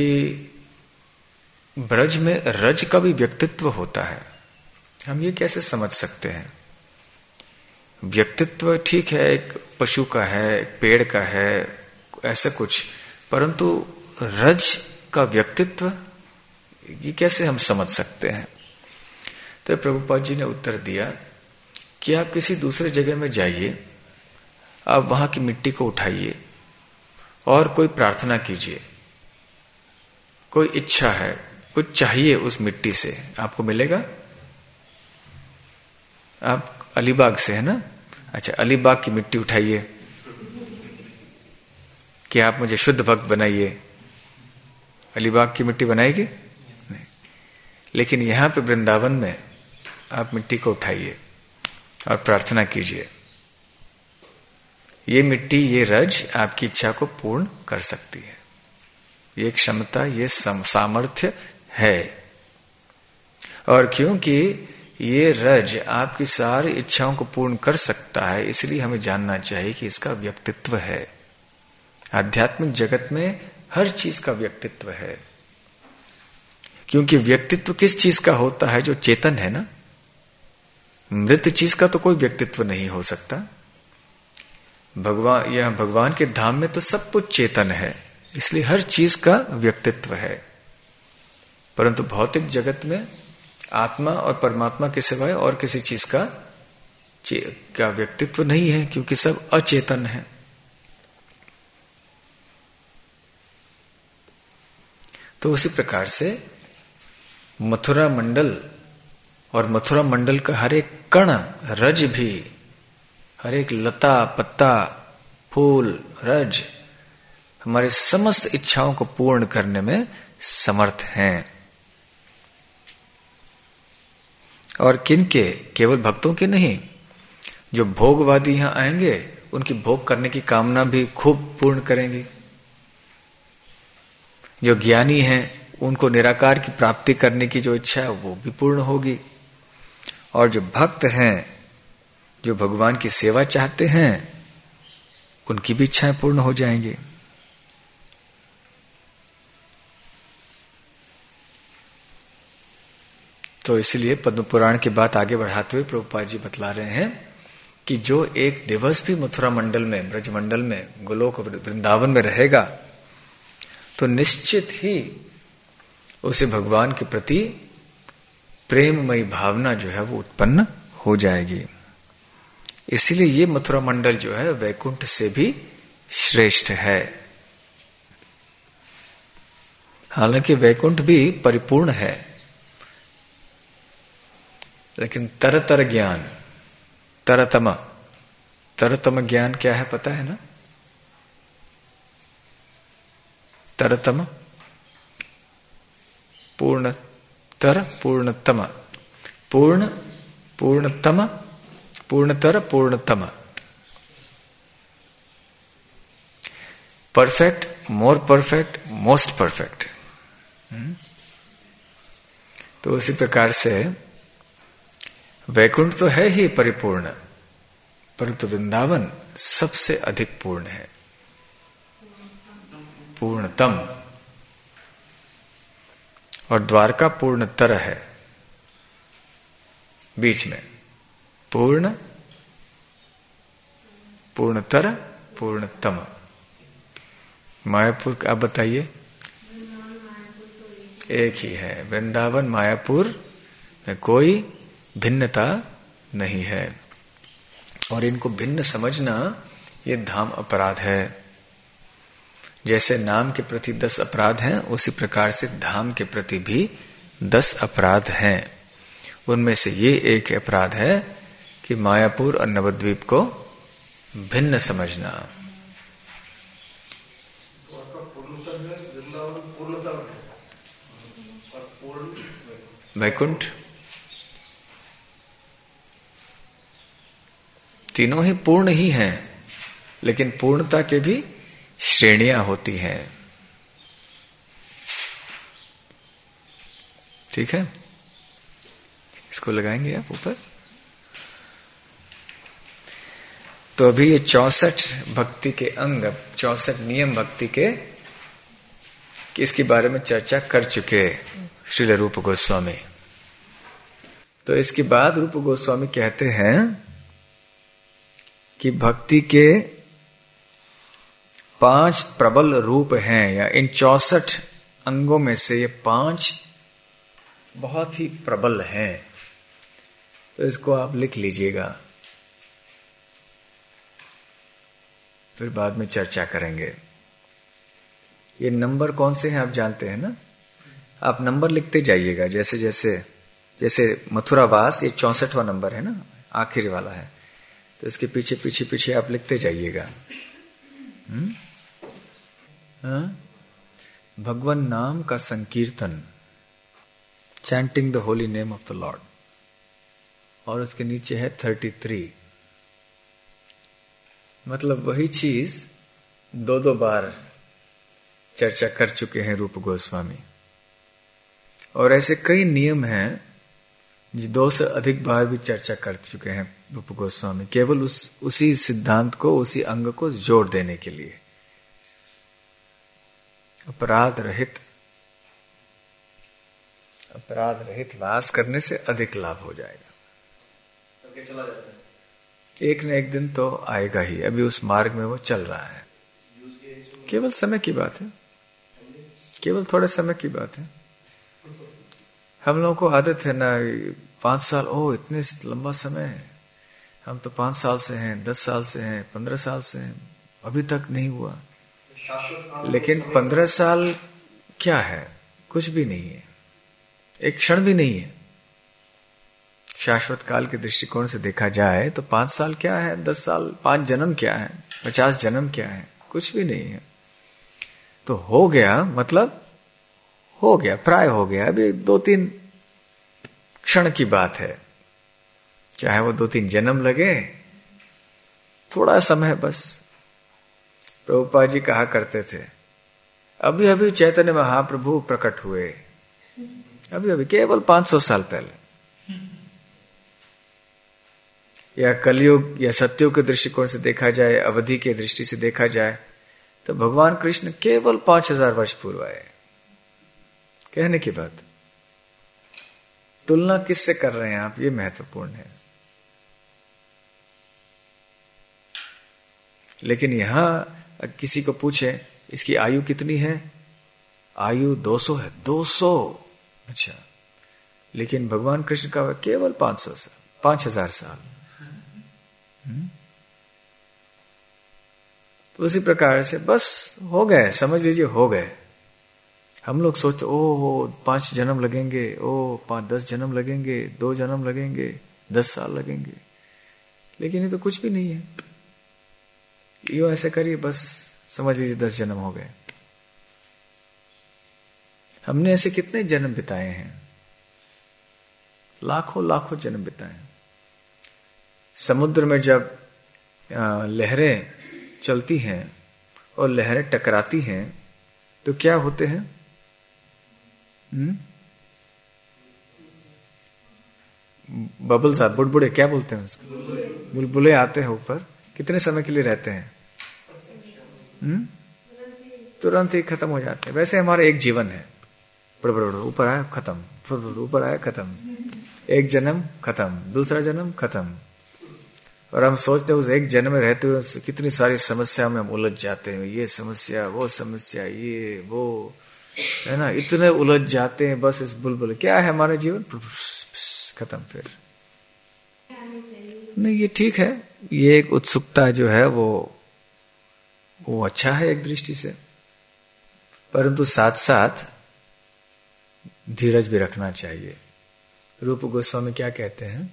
ब्रज में रज का भी व्यक्तित्व होता है, हम ये कैसे समझ सकते हैं? व्यक्तित्व ठीक है, एक पशु का है, एक पेड़ का है, ऐसा कुछ, परंतु रज का व्यक्तित्व ये कैसे हम समझ सकते हैं? तो प्रभुपाद जी ने उत्तर दिया कि आप किसी दूसरे जगह में जाइए, आप वहां की मिट्टी को उठाइए और कोई प्रार्थना कीजिए, कोई इच्छा है, कुछ चाहिए उस मिट्टी से, आपको मिलेगा। आप अलीबाग से है ना? अच्छा, अलीबाग की मिट्टी उठाइए कि आप मुझे शुद्ध भक्त बनाइए, अलीबाग की मिट्टी बनाएगी नहीं। लेकिन यहां पे वृंदावन में आप मिट्टी को उठाइए और प्रार्थना कीजिए, ये मिट्टी, ये रज आपकी इच्छा को पूर्ण कर सकती है। ये क्षमता, ये सामर्थ्य है। और क्योंकि ये रज आपकी सारी इच्छाओं को पूर्ण कर सकता है, इसलिए हमें जानना चाहिए कि इसका व्यक्तित्व है। आध्यात्मिक जगत में हर चीज का व्यक्तित्व है, क्योंकि व्यक्तित्व किस चीज का होता है? जो चेतन है ना। मृत चीज का तो कोई व्यक्तित्व नहीं हो सकता। भगवान के धाम में तो सब कुछ चेतन है, इसलिए हर चीज का व्यक्तित्व है। परंतु भौतिक जगत में आत्मा और परमात्मा के सिवाय और किसी चीज का व्यक्तित्व नहीं है, क्योंकि सब अचेतन है। तो उसी प्रकार से मथुरा मंडल और मथुरा मंडल का हर एक कण, रज भी, हर एक लता, पत्ता, फूल, रज हमारे समस्त इच्छाओं को पूर्ण करने में समर्थ हैं। और किनके? केवल भक्तों के नहीं, जो भोगवादी यहां आएंगे उनकी भोग करने की कामना भी खूब पूर्ण करेंगी। जो ज्ञानी हैं उनको निराकार की प्राप्ति करने की जो इच्छा है वो भी पूर्ण होगी। और जो भक्त हैं, जो भगवान की सेवा चाहते हैं, उनकी भी इच्छाएं पूर्ण हो जाएंगी। तो इसलिए पद्म पुराण की बात आगे बढ़ाते हुए प्रभुपाद जी बतला रहे हैं कि जो एक दिवस भी मथुरा मंडल में, ब्रज मंडल में, गोलोक वृंदावन में रहेगा तो निश्चित ही उसे भगवान के प्रति प्रेममयी भावना जो है वो उत्पन्न हो जाएगी। इसलिए ये मथुरा मंडल जो है वैकुंठ से भी श्रेष्ठ है। हालांकि वैकुंठ भी परिपूर्ण है, लेकिन तरतर ज्ञान, तरतम ज्ञान क्या है पता है ना? तरतम पूर्णतर, पूर्णतम, पूर्ण, पूर्णतम, पूर्णतर, पूर्णतम, perfect, more perfect, most perfect. तो उसी प्रकार से वैकुंठ तो है ही परिपूर्ण, परंतु वृंदावन सबसे अधिक पूर्ण है, पूर्णतम। और द्वारका पूर्णतर है, बीच में पूर्ण, पूर्णतर, पूर्णतम। मायापुर आप बताइए? एक ही है। वृंदावन मायापुर में कोई भिन्नता नहीं है। और इनको भिन्न समझना ये धाम अपराध है। जैसे नाम के प्रति 10 अपराध हैं, उसी प्रकार से धाम के प्रति भी 10 अपराध हैं। उनमें से ये एक अपराध है कि मायापुर और नवद्वीप को भिन्न समझना। वैकुंठ तीनों ही पूर्ण ही हैं, लेकिन पूर्णता के भी श्रेणियां होती हैं। ठीक है, इसको लगाएंगे आप ऊपर। तो अभी ये 64 भक्ति के अंग, 64 नियम भक्ति के, इसके बारे में चर्चा कर चुके श्रील रूप गोस्वामी। तो इसके बाद रूप गोस्वामी कहते हैं कि भक्ति के 5 प्रबल रूप हैं, या इन 64 अंगों में से ये 5 बहुत ही प्रबल हैं। तो इसको आप लिख लीजिएगा, फिर बाद में चर्चा करेंगे। ये नंबर कौन से हैं आप जानते हैं ना? आप नंबर लिखते जाइएगा। जैसे जैसे जैसे मथुरावास ये 64वां नंबर है ना, आखिरी वाला है, तो इसके पीछे पीछे पीछे आप लिखते जाइएगा। भगवान नाम का संकीर्तन chanting the holy name of the Lord, और उसके नीचे है 33। मतलब वही चीज दो बार चर्चा कर चुके हैं रूप गोस्वामी। और ऐसे कई नियम हैं जो 2 से अधिक बार भी चर्चा कर चुके हैं रूप गोस्वामी, केवल उसी सिद्धांत को, उसी अंग को जोड़ देने के लिए। अपराध रहित वास करने से अधिक लाभ हो जाएगा। चला जाता है, एक न एक दिन तो आएगा ही। अभी उस मार्ग में वो चल रहा है। केवल समय की बात है, केवल थोड़े समय की बात है। हम लोगों को आदत है ना, 5 साल, ओ इतने लंबा समय है, हम तो 5 साल से हैं, 10 साल से हैं, 15 साल से हैं, अभी तक नहीं हुआ। लेकिन 15 साल क्या है? कुछ भी नहीं है, एक क्षण भी नहीं है। शाश्वत काल के दृष्टिकोण से देखा जाए तो 5 साल क्या है, 10 साल, 5 जन्म क्या है, 50 जन्म क्या है? कुछ भी नहीं है। तो हो गया मतलब हो गया, प्राय हो गया। अभी 2-3 क्षण की बात है, चाहे वो 2-3 जन्म लगे, थोड़ा समय बस। प्रभुपाद जी कहा करते थे, अभी अभी चैतन्य महाप्रभु प्रकट हुए, अभी अभी, केवल 500 साल पहले। या कलयुग या सत्युग के दृष्टिकोण से देखा जाए, अवधि के दृष्टि से देखा जाए, तो भगवान कृष्ण केवल 5000 वर्ष पूर्व आए। कहने की बात, तुलना किससे कर रहे हैं आप, ये महत्वपूर्ण है। लेकिन यहां किसी को पूछे इसकी आयु कितनी है, आयु 200 है, 200। अच्छा, लेकिन भगवान कृष्ण का केवल 500 साल, 5000 साल। तो उसी प्रकार से बस हो गए, समझ लीजिए हो गए। हम लोग सोचते ओ 5 जन्म लगेंगे, ओ 5-10 जन्म लगेंगे, 2 जन्म लगेंगे, 10 साल लगेंगे, लेकिन ये तो कुछ भी नहीं है। यो ऐसे करिए, बस समझ लीजिए 10 जन्म हो गए। हमने ऐसे कितने जन्म बिताए हैं, लाखों जन्म बिताए। समुद्र में जब लहरें चलती हैं और लहरें टकराती हैं तो क्या होते हैं? बबल्स, बुड़बुड़े, क्या बोलते हैं उसको? बुलबुले आते हैं ऊपर। कितने समय के लिए रहते हैं? तुरंत ही खत्म हो जाते हैं। वैसे हमारा एक जीवन है, ऊपर आया खत्म, ऊपर आया खत्म, एक जन्म खत्म, दूसरा जन्म खत्म। और हम सोचते हैं उस एक जन्म में रहते हुए कितनी सारी समस्या में हम उलझ जाते हैं, ये समस्या, वो समस्या, ये वो, है ना, इतने उलझ जाते हैं बस इस बुलबुल। क्या है हमारा जीवन? खत्म। फिर नहीं, ये ठीक है, ये एक उत्सुकता जो है वो अच्छा है एक दृष्टि से, परंतु साथ साथ धीरज भी रखना चाहिए। रूप गोस्वामी क्या कहते हैं?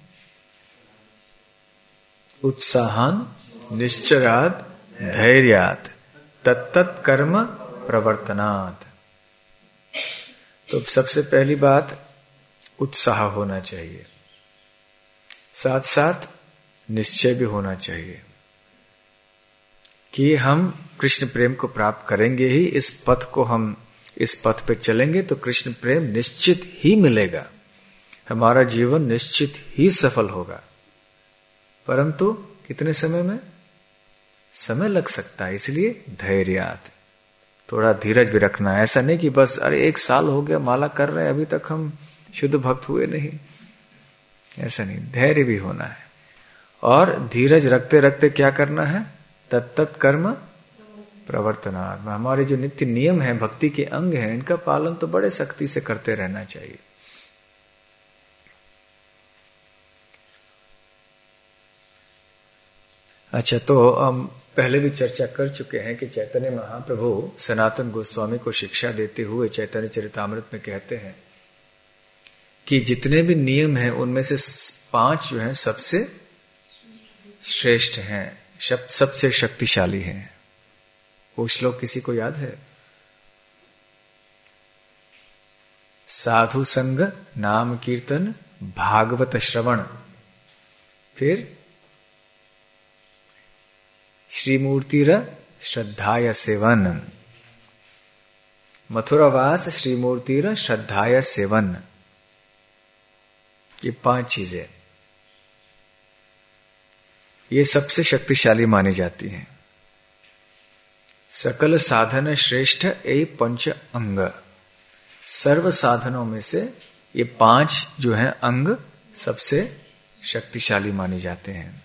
उत्साहन निश्चरात धैर्यात तत्तत् कर्म प्रवर्तनात्। तो सबसे पहली बात उत्साह होना चाहिए, साथ साथ निश्चय भी होना चाहिए कि हम कृष्ण प्रेम को प्राप्त करेंगे ही। इस पथ पे चलेंगे तो कृष्ण प्रेम निश्चित ही मिलेगा, हमारा जीवन निश्चित ही सफल होगा। परंतु कितने समय में? समय लग सकता है, इसलिए धैर्यात, थोड़ा धीरज भी रखना है। ऐसा नहीं कि बस अरे 1 साल हो गया माला कर रहे हैं, अभी तक हम शुद्ध भक्त हुए नहीं, ऐसा नहीं। धैर्य भी होना है और धीरज रखते रखते क्या करना है? तत्तत् कर्म प्रवर्तनात्। हमारे जो नित्य नियम है, भक्ति के अंग हैं, इनका पालन तो बड़े सख्ती से करते रहना चाहिए। अच्छा, तो हम पहले भी चर्चा कर चुके हैं कि चैतन्य महाप्रभु सनातन गोस्वामी को शिक्षा देते हुए चैतन्य चरितामृत में कहते हैं कि जितने भी नियम हैं उनमें से 5 जो हैं सबसे श्रेष्ठ हैं, सबसे शक्तिशाली हैं। वो श्लोक किसी को याद है? साधु संग, नाम कीर्तन, भागवत श्रवण, फिर श्रीमूर्तिर श्रद्धाय सेवन, मथुरावास श्रीमूर्तिर श्रद्धाय सेवन। ये 5 चीजें ये सबसे शक्तिशाली मानी जाती हैं। सकल साधन श्रेष्ठ ए पंच अंग, सर्व साधनों में से ये 5 जो हैं अंग सबसे शक्तिशाली माने जाते हैं।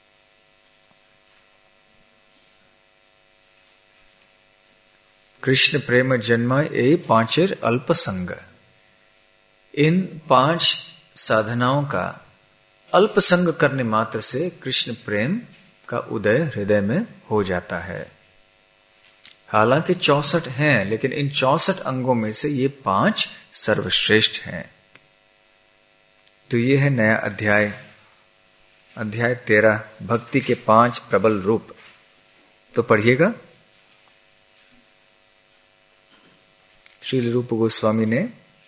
कृष्ण प्रेम जन्म ए 5 अल्प संग, इन 5 साधनाओं का अल्प संग करने मात्र से कृष्ण प्रेम का उदय हृदय में हो जाता है। हालांकि 64 हैं, लेकिन इन 64 अंगों में से ये 5 सर्वश्रेष्ठ हैं। तो ये है नया अध्याय, अध्याय 13, भक्ति के 5 प्रबल रूप। तो पढ़िएगा। श्रील रूप गोस्वामी ने,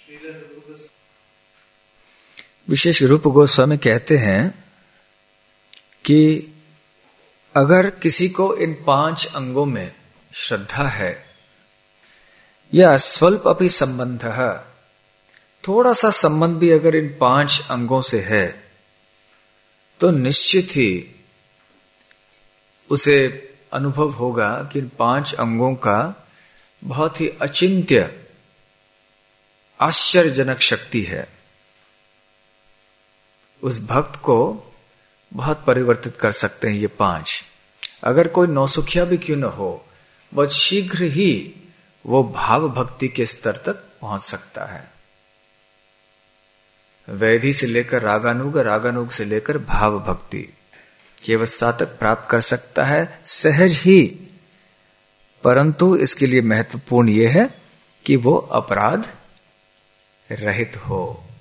विशेष रूप गोस्वामी कहते हैं कि अगर किसी को इन 5 अंगों में श्रद्धा है या स्वल्प अपि संबंध, थोड़ा सा संबंध भी अगर इन 5 अंगों से है, तो निश्चित ही उसे अनुभव होगा कि इन 5 अंगों का बहुत ही अचिंत्य आश्चर्यजनक शक्ति है। उस भक्त को बहुत परिवर्तित कर सकते हैं ये 5। अगर कोई नौसुखिया भी क्यों न हो, बहुत शीघ्र ही वो भाव भक्ति के स्तर तक पहुंच सकता है। वैधि से लेकर रागानुग, रागानुग से लेकर भाव भक्ति की अवस्था तक प्राप्त कर सकता है सहज ही। परंतु इसके लिए महत्वपूर्ण यह है कि वो अपराध रहित हो।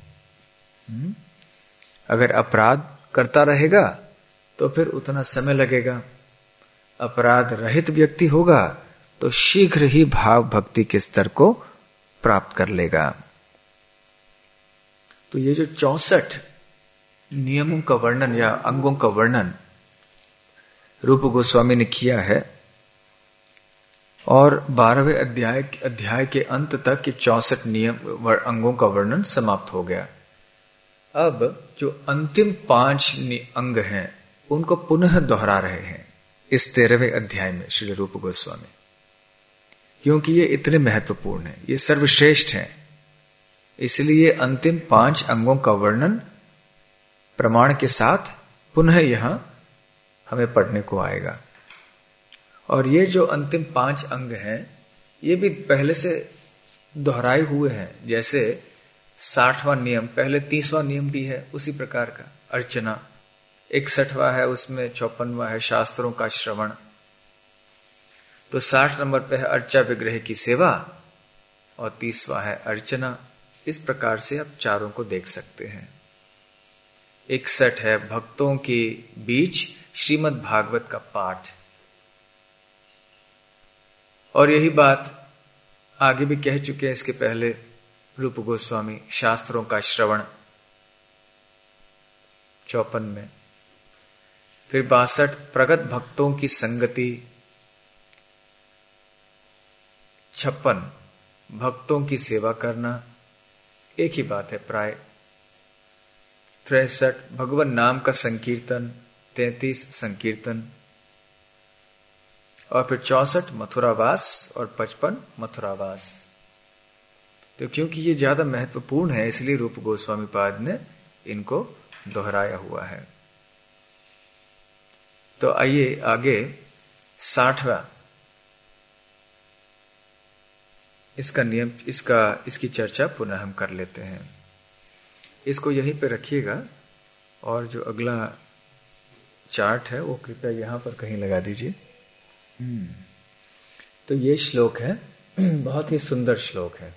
अगर अपराध करता रहेगा तो फिर उतना समय लगेगा। अपराध रहित व्यक्ति होगा तो शीघ्र ही भाव भक्ति के स्तर को प्राप्त कर लेगा। तो ये जो 64 नियमों का वर्णन या अंगों का वर्णन रूप गोस्वामी ने किया है, और 12वें अध्याय के अंत तक के 64 नियम अंगों का वर्णन समाप्त हो गया। अब जो अंतिम 5 अंग हैं उनको पुनः दोहरा रहे हैं इस 13वें अध्याय में श्री रूप गोस्वामी, क्योंकि ये इतने महत्वपूर्ण हैं, ये सर्वश्रेष्ठ हैं। इसलिए अंतिम 5 अंगों का वर्णन प्रमाण के साथ पुनः यहां हमें पढ़ने को आएगा। और ये जो अंतिम 5 अंग हैं ये भी पहले से दोहराए हुए हैं। जैसे 60वां नियम पहले 30वां नियम भी है उसी प्रकार का, अर्चना। 61वां है, उसमें 54वां है शास्त्रों का श्रवण। तो 60 नंबर पे है अर्चा विग्रह की सेवा और 30वां है अर्चना। इस प्रकार से आप चारों को देख सकते हैं। 61 है भक्तों के बीच श्रीमद् भागवत का पाठ, और यही बात आगे भी कह चुके हैं इसके पहले रूप गोस्वामी, शास्त्रों का श्रवण 54 में। फिर 62 प्रगत भक्तों की संगति, 56 भक्तों की सेवा करना, एक ही बात है प्राय। 63 भगवान नाम का संकीर्तन, 33 संकीर्तन, और फिर 64 मथुरावास और 55 मथुरावास। तो क्योंकि ये ज्यादा महत्वपूर्ण है इसलिए रूप गोस्वामी पाद ने इनको दोहराया हुआ है। तो आइए आगे 60वां इसका नियम, इसकी चर्चा पुनः हम कर लेते हैं। इसको यहीं पे रखिएगा, और जो अगला चार्ट है वो कृपया यहां पर कहीं लगा दीजिए। तो ये श्लोक है, बहुत ही सुंदर श्लोक है।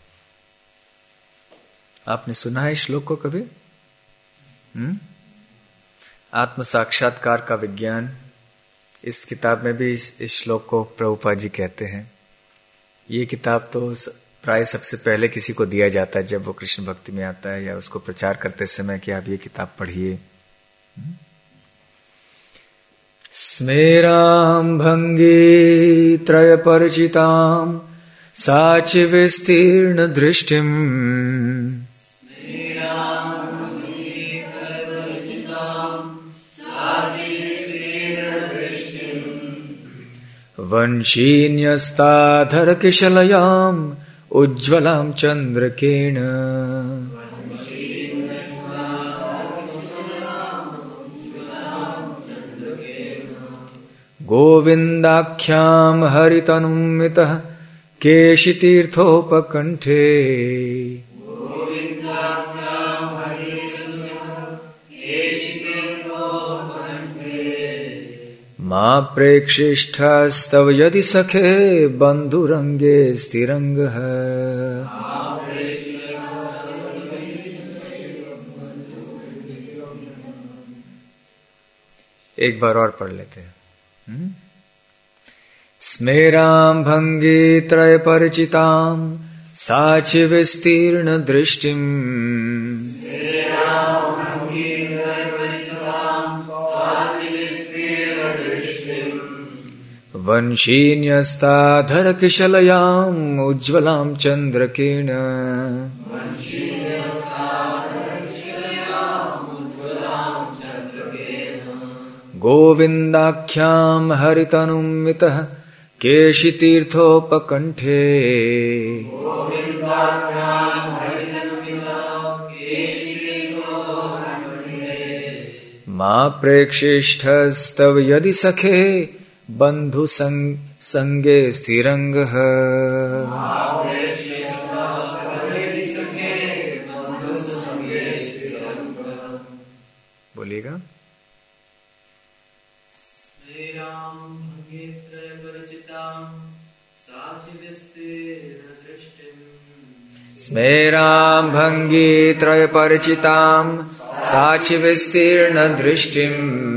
आपने सुना है श्लोक को कभी? आत्म साक्षात्कार का विज्ञान, इस किताब में भी इस श्लोक को प्रभुपाद जी कहते हैं। ये किताब तो प्राय सबसे पहले किसी को दिया जाता है जब वो कृष्ण भक्ति में आता है, या उसको प्रचार करते समय कि आप ये किताब पढ़िए। स्मेराम भंगी त्रय परिचिताम साचि विस्तीर्ण दृष्टिम वंशीन्यस्ताधर किशलयाम उज्ज्वलाम चंद्रकेण गोविंदाख्याम हरितनुमितः केशितीर्थोपकंठे मां प्रेक्षिष्ठस्तव यदि सखे बंधुरंगे स्थिरंग है। एक बार और पढ़ लेते हैं। स्मेराम भंगी त्रय परिचिताम साचि विस्तीर्ण दृष्टिम वंशीन्यस्ताधर किशलयाम उज्ज्वलाम चंद्रकेण गोविंदाख्याम हरितनुमितः केशितीर्थोपकंठे मां प्रेक्षिष्ठस्तव यदि सखे बंधु संगे स्थिरंग है। बोलिएगा। स्मेराम भंगी त्रय परिचिताम साचि विस्तीर्ण दृष्टिम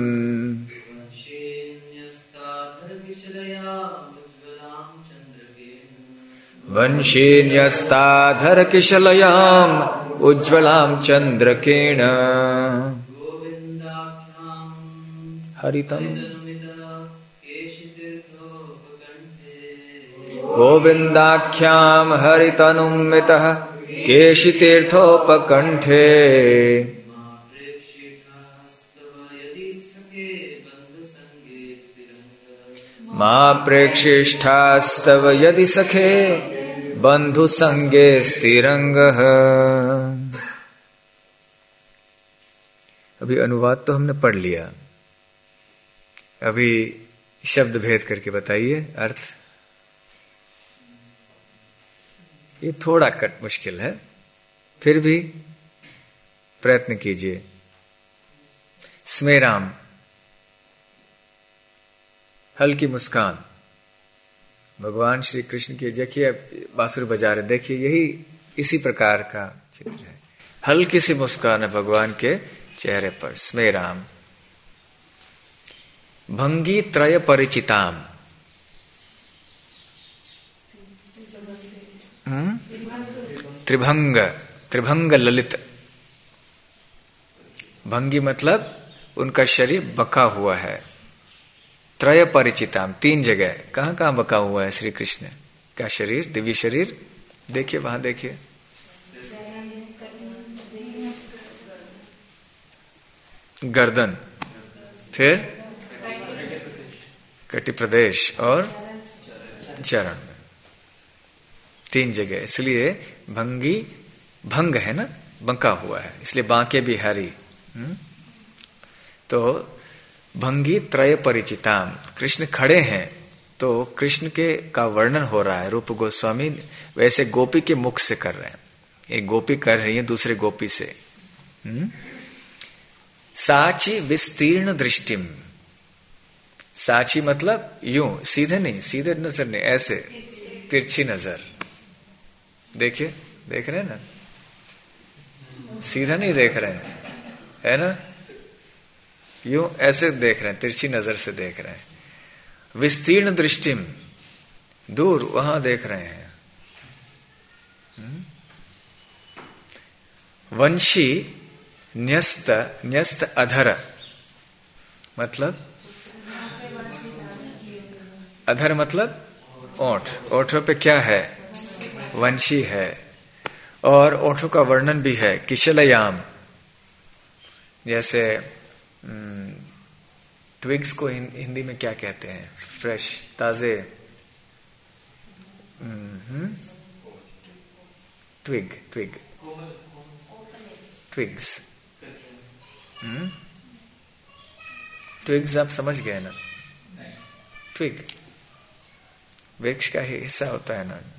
वंशीन्यस्ताधर किशलयाम उज्ज्वलाम चंद्रकेण हरितम गोविंदाख्याम हरितनुमितः केशितीर्थोपकंठे मां प्रेक्षिष्ठास्तव यदि सखे बंधु संगे स्थिरंग। अभी अनुवाद तो हमने पढ़ लिया, अभी शब्द भेद करके बताइए अर्थ। ये थोड़ा कट मुश्किल है, फिर भी प्रयत्न कीजिए। स्मेराम, हल्की मुस्कान। भगवान श्री कृष्ण की, देखिए बांसुरी बजा रहे, देखिए यही इसी प्रकार का चित्र है। हल्की सी मुस्कान है भगवान के चेहरे पर। स्मेराम भंगी त्रय परिचिताम, त्रिभंग, त्रिभंग ललित। भंगी मतलब उनका शरीर बका हुआ है। त्रय परिचिताम, तीन जगह। कहां कहां बका हुआ है श्री कृष्ण का शरीर, दिव्य शरीर? देखिए वहां, देखिए गर्दन, फिर कटी प्रदेश और चरण में, तीन जगह। इसलिए भंगी, भंग है ना, बंका हुआ है, इसलिए बांके भी हरी। तो भंगी त्रय परिचिताम, कृष्ण खड़े हैं तो कृष्ण के का वर्णन हो रहा है। रूप गोस्वामी वैसे गोपी के मुख से कर रहे हैं, एक गोपी कर रही है दूसरे गोपी से। साची विस्तीर्ण दृष्टिम, साची मतलब यूं, सीधे नहीं, सीधे नजर नहीं, ऐसे तिरछी नजर। देखिए, देख रहे हैं ना, सीधा नहीं देख रहे हैं, है ना, यूं ऐसे देख रहे हैं, तिरछी नजर से देख रहे हैं। विस्तीर्ण दृष्टिम, दूर वहां देख रहे हैं। वंशी न्यस्त अधर, मतलब अधर मतलब ओठ, ओठों पे क्या है? वंशी है। और ओठों का वर्णन भी है किशलयाम, जैसे ट्विग्स को हिंदी में क्या कहते हैं? फ्रेश, ताजे, ट्विग्स। ट्विग्स आप समझ गए ना? ट्विग वृक्ष का ही हिस्सा होता है ना,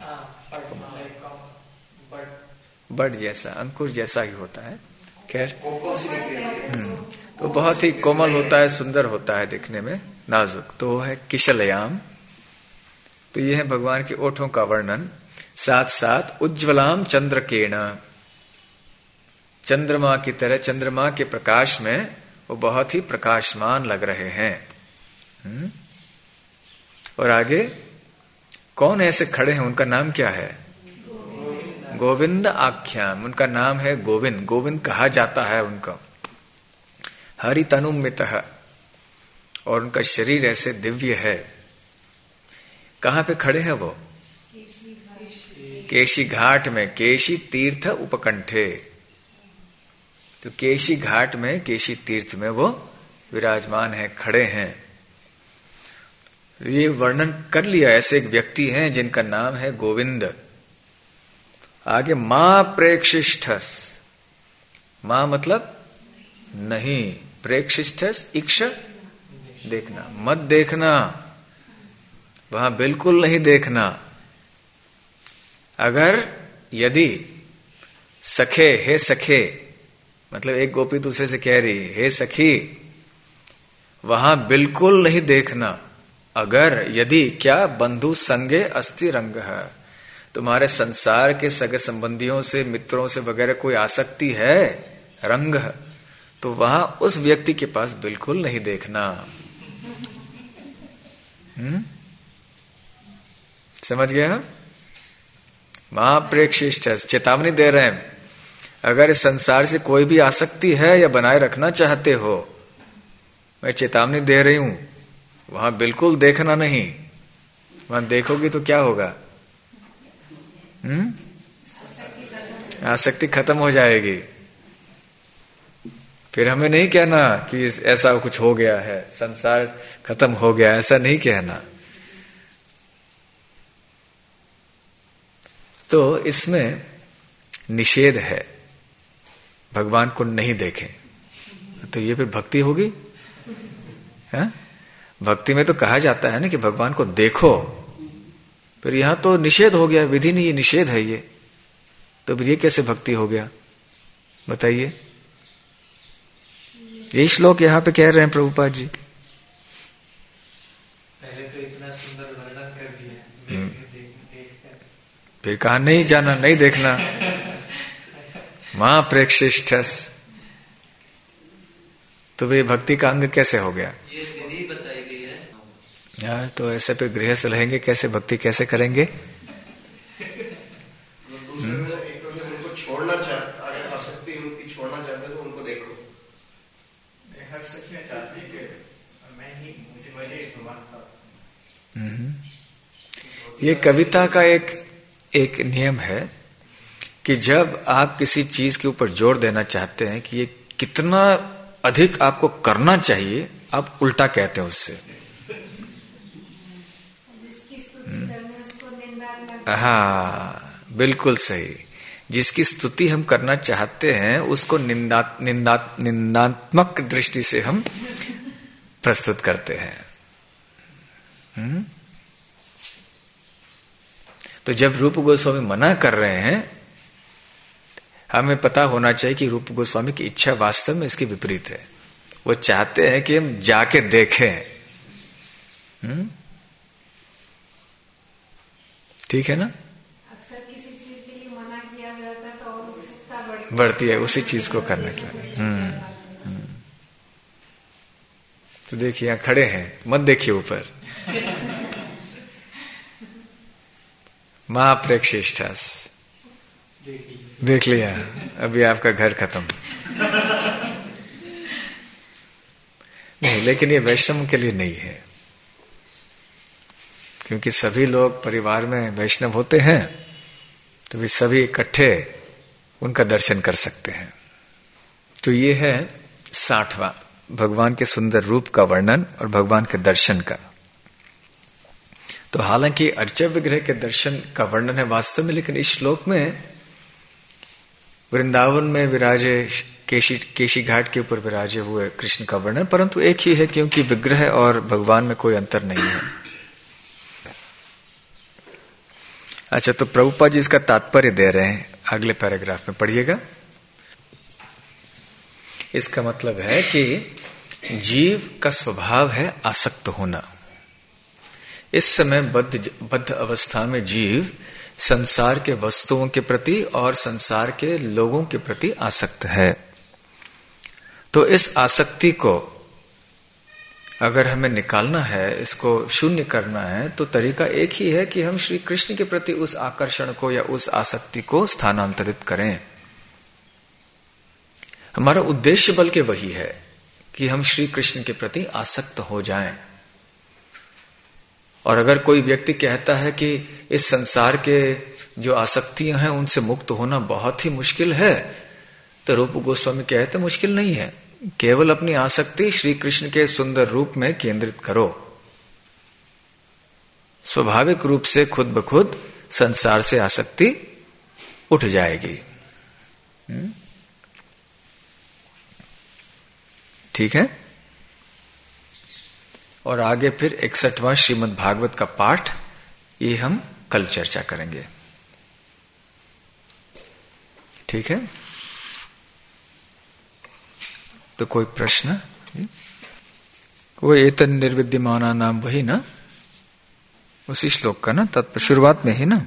बड जैसा, अंकुर जैसा ही होता है। खैर, तो बहुत ही कोमल होता है, सुंदर होता है दिखने में, नाजुक। तो वो है किशलयाम। तो ये है भगवान के ओठों का वर्णन। साथ साथ उज्ज्वलाम चंद्रकेण, चंद्रमा की तरह, चंद्रमा के प्रकाश में वो बहुत ही प्रकाशमान लग रहे हैं। और आगे कौन ऐसे खड़े हैं? उनका नाम क्या है? गोविंद आख्याम, उनका नाम है गोविंद। गोविंद कहा जाता है उनका। हरि तनुमितः, और उनका शरीर ऐसे दिव्य है। कहां पे खड़े हैं वो? केशी घाट में, केशी तीर्थ उपकंठे। तो केशी घाट में, केशी तीर्थ में वो विराजमान है, खड़े हैं। ये वर्णन कर लिया। ऐसे एक व्यक्ति हैं जिनका नाम है गोविंद। आगे मां प्रेक्षिष्ठस, मां मतलब नहीं, प्रेक्षिष्ठस इक्ष देखना, मत देखना, वहां बिल्कुल नहीं देखना। अगर यदि सखे, हे सखे, मतलब एक गोपी दूसरे से कह रही हे सखी, वहां बिल्कुल नहीं देखना। अगर यदि क्या बंधु संगे अस्ति रंग है, तुम्हारे संसार के सगे संबंधियों से, मित्रों से वगैरह कोई आसक्ति है, रंग, तो वहां उस व्यक्ति के पास बिल्कुल नहीं देखना। समझ गए हम? महाप्रेक्षिष्ठ चेतावनी दे रहे हैं। अगर इस संसार से कोई भी आसक्ति है या बनाए रखना चाहते हो, मैं चेतावनी दे रही हूं, वहां बिल्कुल देखना नहीं। वहां देखोगी तो क्या होगा? आसक्ति खत्म हो जाएगी। फिर हमें नहीं कहना कि ऐसा कुछ हो गया है, संसार खत्म हो गया, ऐसा नहीं कहना। तो इसमें निषेध है, भगवान को नहीं देखें। तो ये फिर भक्ति होगी? है? भक्ति में तो कहा जाता है ना कि भगवान को देखो, फिर यहां तो निषेध हो गया, विधि नहीं, ये निषेध है ये। तो फिर ये कैसे भक्ति हो गया? बताइए। ये श्लोक यहां पे कह रहे हैं प्रभुपाद जी। पहले तो इतना सुंदर वर्णन कर दिया, फिर कहा नहीं जाना, नहीं देखना। मां प्रेक्षिष्ठस, तो वे भक्ति का अंग कैसे हो गया? ये विधि बताई गई है। तो ऐसे पे गृहस्थ रहेंगे कैसे, भक्ति कैसे करेंगे? उनको छोड़ना चाहते, अगर आसक्ति उनकी छोड़ना चाहते तो उनको देखो। हर सखियां चाहती कि मैं ही, मुझे वही भगवान का। ये कविता का एक नियम है कि जब आप किसी चीज के ऊपर जोर देना चाहते हैं कि ये कितना अधिक आपको करना चाहिए, आप उल्टा कहते हैं उससे। जिसकी स्तुति करनी उसको निंदा। हाँ, बिल्कुल सही। जिसकी स्तुति हम करना चाहते हैं उसको निंदात्मक दृष्टि से हम प्रस्तुत करते हैं। तो जब रूप गोस्वामी मना कर रहे हैं, हमें पता होना चाहिए कि रूप गोस्वामी की इच्छा वास्तव में इसके विपरीत है। वो चाहते हैं कि हम जाके देखें। ठीक है ना? अक्सर किसी चीज के लिए मना किया जाता है तो और उत्सुकता बढ़ती है उसी चीज को करने के लिए। तो देखिए यहां खड़े हैं, मत देखिए ऊपर। महाप्रेक्षिष्ठस, देख लिया, अभी आपका घर खत्म। नहीं, लेकिन ये वैष्णव के लिए नहीं है, क्योंकि सभी लोग परिवार में वैष्णव होते हैं तो वे सभी इकट्ठे उनका दर्शन कर सकते हैं। तो ये है 60वां भगवान के सुंदर रूप का वर्णन और भगवान के दर्शन का। तो हालांकि अर्चा विग्रह के दर्शन का वर्णन है वास्तव में, लेकिन इस श्लोक में वृंदावन में विराजे केशी घाट के ऊपर विराजे हुए कृष्ण का वर्णन, परंतु एक ही है, क्योंकि विग्रह और भगवान में कोई अंतर नहीं है। अच्छा, तो प्रभुपाद जी इसका तात्पर्य दे रहे हैं, अगले पैराग्राफ में पढ़िएगा। इसका मतलब है कि जीव का स्वभाव है आसक्त होना। इस समय बद्ध अवस्था में जीव संसार के वस्तुओं के प्रति और संसार के लोगों के प्रति आसक्त है। तो इस आसक्ति को अगर हमें निकालना है, इसको शून्य करना है, तो तरीका एक ही है कि हम श्री कृष्ण के प्रति उस आकर्षण को या उस आसक्ति को स्थानांतरित करें। हमारा उद्देश्य बल्कि वही है कि हम श्री कृष्ण के प्रति आसक्त हो जाएं। और अगर कोई व्यक्ति कहता है कि इस संसार के जो आसक्तियां हैं उनसे मुक्त होना बहुत ही मुश्किल है, तो रूप गोस्वामी कहते मुश्किल नहीं है, केवल अपनी आसक्ति श्री कृष्ण के सुंदर रूप में केंद्रित करो, स्वाभाविक रूप से खुद ब खुद संसार से आसक्ति उठ जाएगी। ठीक है। और आगे फिर 61वां श्रीमद् भागवत का पाठ, ये हम कल चर्चा करेंगे। ठीक है। तो कोई प्रश्न? वो एतन निर्विद्यमाना नाम वही ना, उसी श्लोक का ना, तत्पर शुरुआत में ही ना।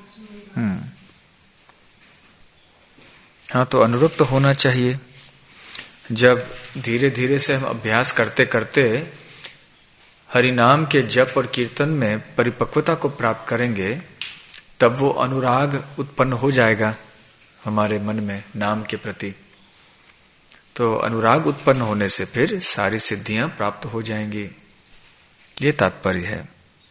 हाँ, तो अनुरक्त होना चाहिए। जब धीरे धीरे से हम अभ्यास करते करते हरि नाम के जप और कीर्तन में परिपक्वता को प्राप्त करेंगे, तब वो अनुराग उत्पन्न हो जाएगा हमारे मन में नाम के प्रति। तो अनुराग उत्पन्न होने से फिर सारी सिद्धियां प्राप्त हो जाएंगी। ये तात्पर्य है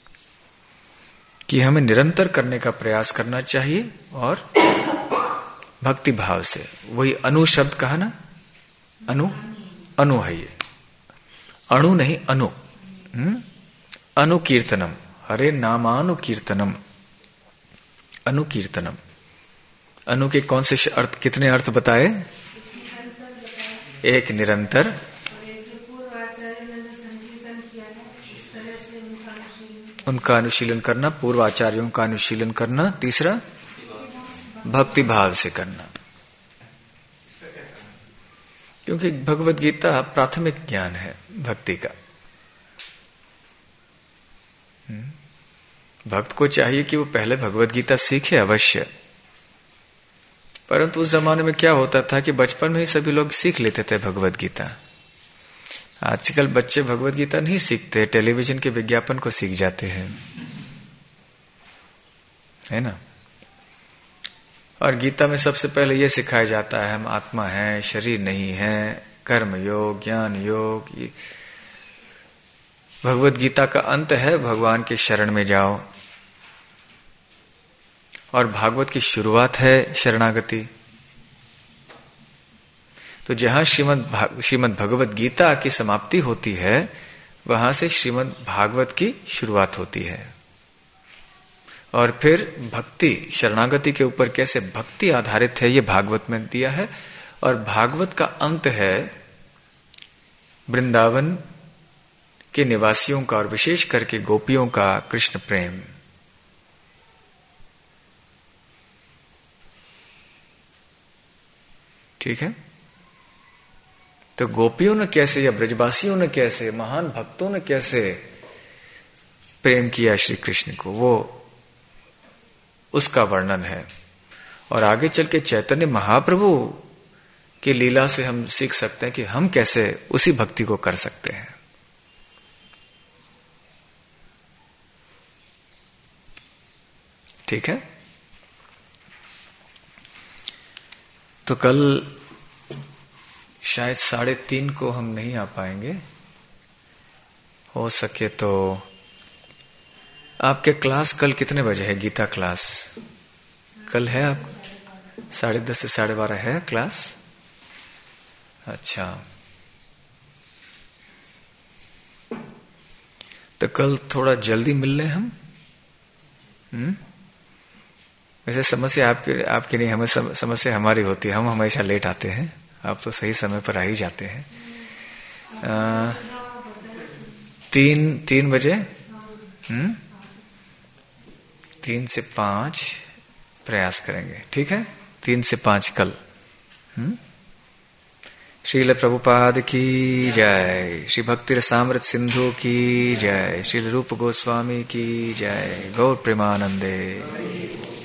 कि हमें निरंतर करने का प्रयास करना चाहिए और भक्ति भाव से। वही अनु शब्द कहा ना, अनु अनु है ये, अणु नहीं अनु। अनुकीर्तनम, हरे नामानुकीर्तनम, अनुकीर्तनम। अनु के कौन से अर्थ, कितने अर्थ बताए? एक निरंतर, उनका अनुशीलन करना, पूर्व आचार्यों का अनुशीलन करना, तीसरा भक्ति भाव से करना। क्योंकि भगवत गीता प्राथमिक ज्ञान है भक्ति का। भक्त को चाहिए कि वो पहले भगवत गीता सीखे अवश्य, परंतु उस जमाने में क्या होता था कि बचपन में ही सभी लोग सीख लेते थे भगवत गीता। आजकल बच्चे भगवत गीता नहीं सीखते, टेलीविजन के विज्ञापन को सीख जाते हैं, है ना। और गीता में सबसे पहले यह सिखाया जाता है हम आत्मा हैं, शरीर नहीं है, कर्म योग, ज्ञान योग। भगवत गीता का अंत है भगवान के शरण में जाओ, और भागवत की शुरुआत है शरणागति। तो जहां श्रीमद् भगवत गीता की समाप्ति होती है, वहां से श्रीमद् भागवत की शुरुआत होती है। और फिर भक्ति, शरणागति के ऊपर कैसे भक्ति आधारित है, ये भागवत में दिया है। और भागवत का अंत है वृंदावन के निवासियों का और विशेष करके गोपियों का कृष्ण प्रेम। ठीक है। तो गोपियों ने कैसे, या ब्रजवासियों ने कैसे, महान भक्तों ने कैसे प्रेम किया श्री कृष्ण को, वो उसका वर्णन है। और आगे चल के चैतन्य महाप्रभु की लीला से हम सीख सकते हैं कि हम कैसे उसी भक्ति को कर सकते हैं। ठीक है। तो कल शायद 3:30 को हम नहीं आ पाएंगे। हो सके तो आपके क्लास कल कितने बजे है? गीता क्लास कल है आप 10:30 से 12:30 है क्लास? अच्छा, तो कल थोड़ा जल्दी मिल लें हम। वैसे समस्या आपकी नहीं, हमें समस्या हमारी होती है, हम हमेशा लेट आते हैं, आप तो सही समय पर आ ही जाते हैं। 3 बजे 3 से 5 प्रयास करेंगे, ठीक है? 3 से 5 कल। श्रील प्रभुपाद की जय, श्री भक्ति रसामृत सिंधु की जय, श्रील रूप गोस्वामी की जय, गौर प्रेमानंदे।